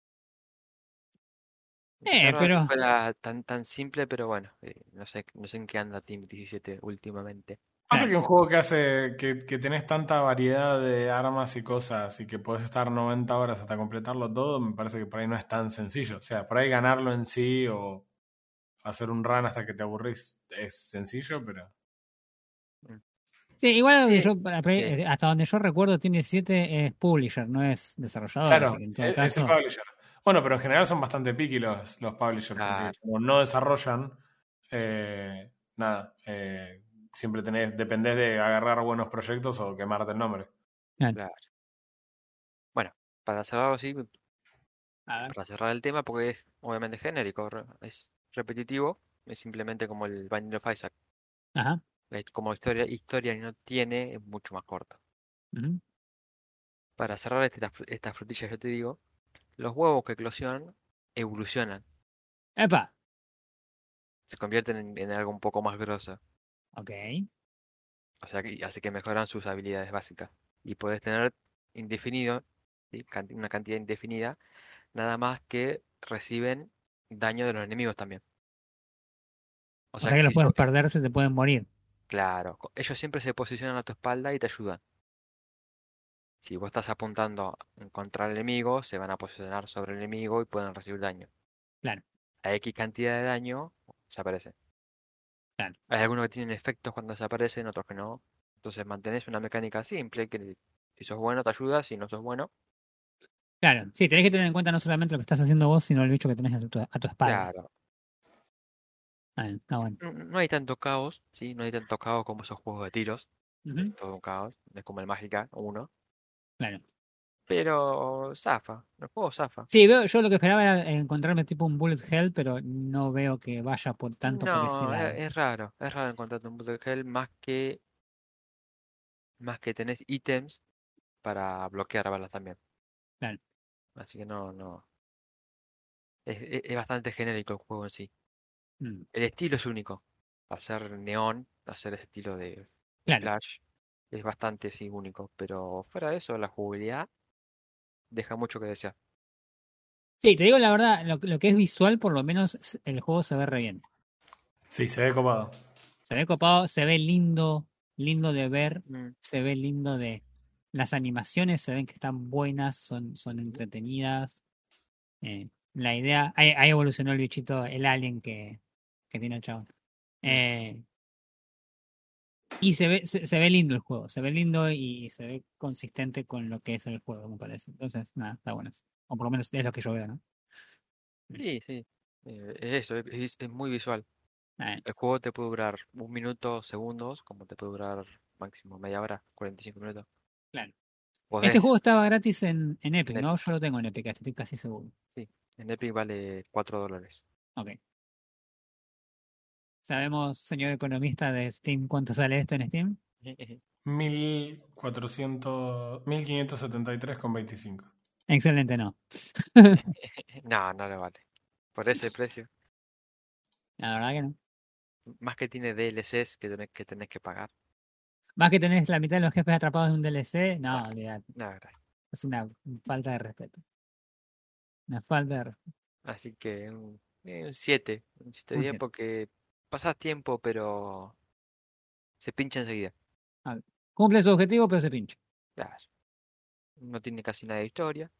Me pareció raro que Pero fuera tan simple, pero bueno, no sé en qué anda Team 17 últimamente. Pasa claro. que un juego que hace que tenés tanta variedad de armas y cosas y que podés estar 90 horas hasta completarlo todo, me parece que por ahí no es tan sencillo. O sea, por ahí ganarlo en sí o hacer un run hasta que te aburrís es sencillo, pero... Mm. Sí, igual lo que Sí, yo, sí, hasta donde yo recuerdo, tiene 7 es publisher, no es desarrollador, así Claro, que en todo es el caso, publisher. Bueno, pero en general son bastante picky los publishers, porque claro. como no desarrollan, nada, siempre dependés de agarrar buenos proyectos o quemarte el nombre. claro. Claro. Bueno, para cerrarlo así, A ver. para cerrar el tema, porque es obviamente genérico, es repetitivo, es simplemente como el Binding of Isaac. Ajá. Como historia no tiene, es mucho más corto. Ujú. Para cerrar esta frutilla, yo te digo, los huevos que eclosionan evolucionan, Epa. se convierten en algo un poco más grosso, Ok. o sea, así que mejoran sus habilidades básicas. Y puedes tener indefinido, ¿sí? Una cantidad indefinida, nada más que reciben daño de los enemigos también. O O sea sea que que los si puedes perder, se te pueden morir. claro, ellos siempre se posicionan a tu espalda y te ayudan. Si vos estás apuntando en contra del enemigo, se van a posicionar sobre el enemigo y pueden recibir daño. Claro, A X cantidad de daño, desaparecen. claro. Hay algunos que tienen efectos cuando desaparecen, otros que no. Entonces mantenés una mecánica simple que si sos bueno te ayuda, si no sos bueno, Claro. Sí, tenés que tener en cuenta no solamente lo que estás haciendo vos, sino el bicho que tenés a tu espalda. claro. Ah, está bueno. No hay tanto caos, ¿sí? No hay tanto caos como esos juegos de tiros. Es Ujú. todo un caos, es como el Mágica uno. Claro. Pero zafa, el juego zafa. Sí, yo lo que esperaba era encontrarme tipo un bullet hell, pero no veo que vaya por tanto por ese No, lado. es raro encontrarte un Bullet Hell más que tenés ítems para bloquear balas también. Claro. Así que no. Es bastante genérico el juego en sí. Mm. El estilo es único. Hacer neón, hacer ese estilo de Claro. flash, es bastante sí único. Pero fuera de eso, la jugabilidad deja mucho que desear. Sí, te digo la verdad, lo que es visual, por lo menos el juego se ve re bien. Sí, se ve copado. Se ve copado, se ve lindo, lindo de ver, Mm, se ve lindo de... Las animaciones se ven que están buenas, son entretenidas. La idea, ahí evolucionó el bichito, el alien que tiene el chabón. mm. Eh, y se ve lindo el juego, se ve lindo y se ve consistente con lo que es el juego, me parece. Entonces, nada, está bueno eso. O por lo menos es lo que yo veo, ¿no? Sí, sí. Es eso, es muy visual. Eh, El juego te puede durar un minuto, segundos, como te puede durar máximo media hora, 45 minutos. claro. Este Podés juego estaba gratis en Epic, en ¿no? Epic. Yo lo tengo en Epic, estoy casi seguro. Sí, en Epic vale $4. Ok. ¿Sabemos, señor economista de Steam, cuánto sale esto en Steam? 1400, 1573,25. Excelente, no. No, no lo vale. Por ese precio. La verdad que no. Más que tiene DLCs que tenés que pagar. Más que tenés la mitad de los jefes atrapados en un DLC, no, Nah, olvidate. no, gracias. Es una falta de respeto. Una falta de respeto. Así que un 7. Un 7 Un 10 7. porque pasas tiempo, pero se pincha enseguida. Cumple su objetivo, pero se pincha. Claro, no tiene casi nada de historia.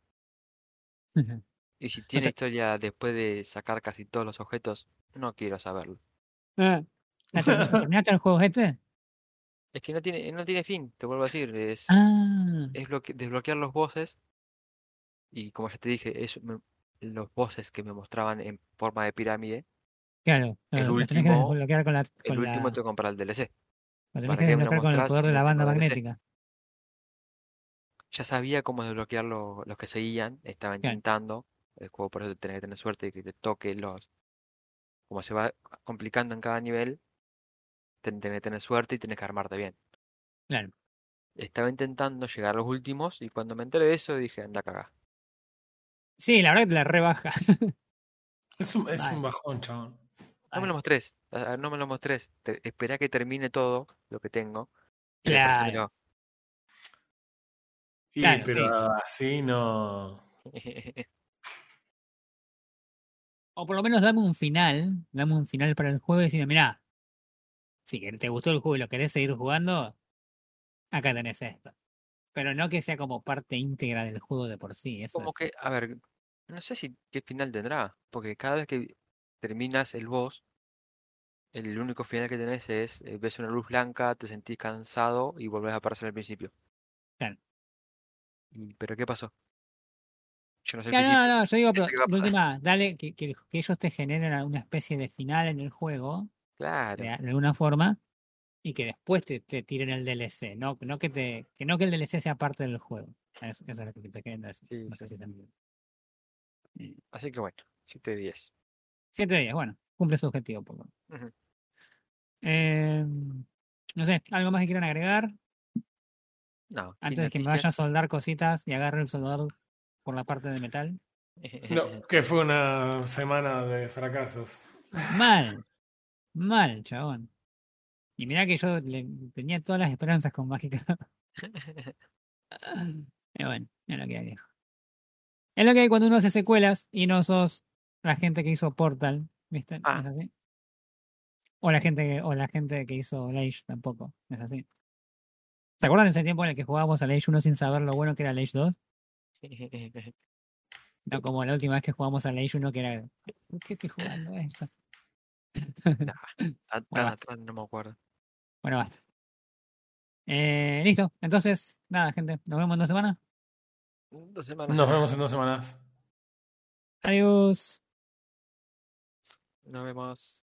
Y si O tiene sea, historia después de sacar casi todos los objetos, no quiero saberlo. ah, ¿lo terminaste el juego este? Es que no tiene fin, te vuelvo a decir. Ah, Es desbloquear los bosses. Y como ya te dije, los bosses que me mostraban en forma de pirámide, claro. el Lo tenés que último, desbloquear el último tengo que comprar el DLC. lo tenés que ¿Para qué me lo desbloquear con el mostrás poder si de no la banda tengo DLC? magnética. Ya sabía cómo desbloquear los que seguían, estaba Claro, intentando. El juego por eso tenés que tener suerte de que te toque como se va complicando en cada nivel, tenés que tener suerte y tenés que armarte bien. claro. Estaba intentando llegar a los últimos y cuando me enteré de eso dije, anda a cagar. Sí, la verdad que te la rebaja. Es un Vale, bajón, chabón. No me lo vale. mostres, no me lo mostres. Esperá que termine todo lo que tengo y después Claro. hacémelo. Claro, pero sí. así no. O por lo menos dame un final para el juego y decime, mirá, si te gustó el juego y lo querés seguir jugando, acá tenés esto. Pero no que sea como parte íntegra del juego de por sí, eso Como es. que, a ver, no sé si qué final tendrá, porque cada vez que terminas el boss, el único final que tenés es, ves una luz blanca, te sentís cansado y volvés a aparecer al principio. Claro. ¿Pero qué pasó? Yo no sé el Claro, no, principio, no, yo digo, ya pero sé qué va a de pasar. última, dale, que ellos te generen una especie de final en el juego, Claro, de alguna forma, y que después te tiren el DLC, que no que el DLC sea parte del juego. Eso es lo que te quieren decir. sí, No sé sí. si también. 7 de 10. 7 días, bueno, cumple su objetivo, por lo menos. Ujú. Eh, no sé, ¿algo más que quieran agregar? No, sin Antes de que me vaya a noticias. soldar cositas y agarre el soldador por la parte de metal. No, que fue una semana de fracasos. Mal, mal, chabón. Y mirá que yo tenía todas las esperanzas con Mágica. Pero bueno, es lo que hay, viejo. Es lo que hay cuando uno hace secuelas y no sos la gente que hizo Portal, ¿viste? Ah, ¿Es así? O la gente que hizo Age tampoco, ¿es así? ¿Se acuerdan de ese tiempo en el que jugábamos al Age 1 sin saber lo bueno que era el Age 2? No como la última vez que jugamos al Age 1 que era, ¿por qué estoy jugando esto? nah, Bueno, tan basta. atrás no me acuerdo. Bueno, basta. Listo. Entonces, nada, gente. Nos vemos en 2 semanas. 2 semanas Nos será. vemos en 2 semanas. Adiós. Nos vemos.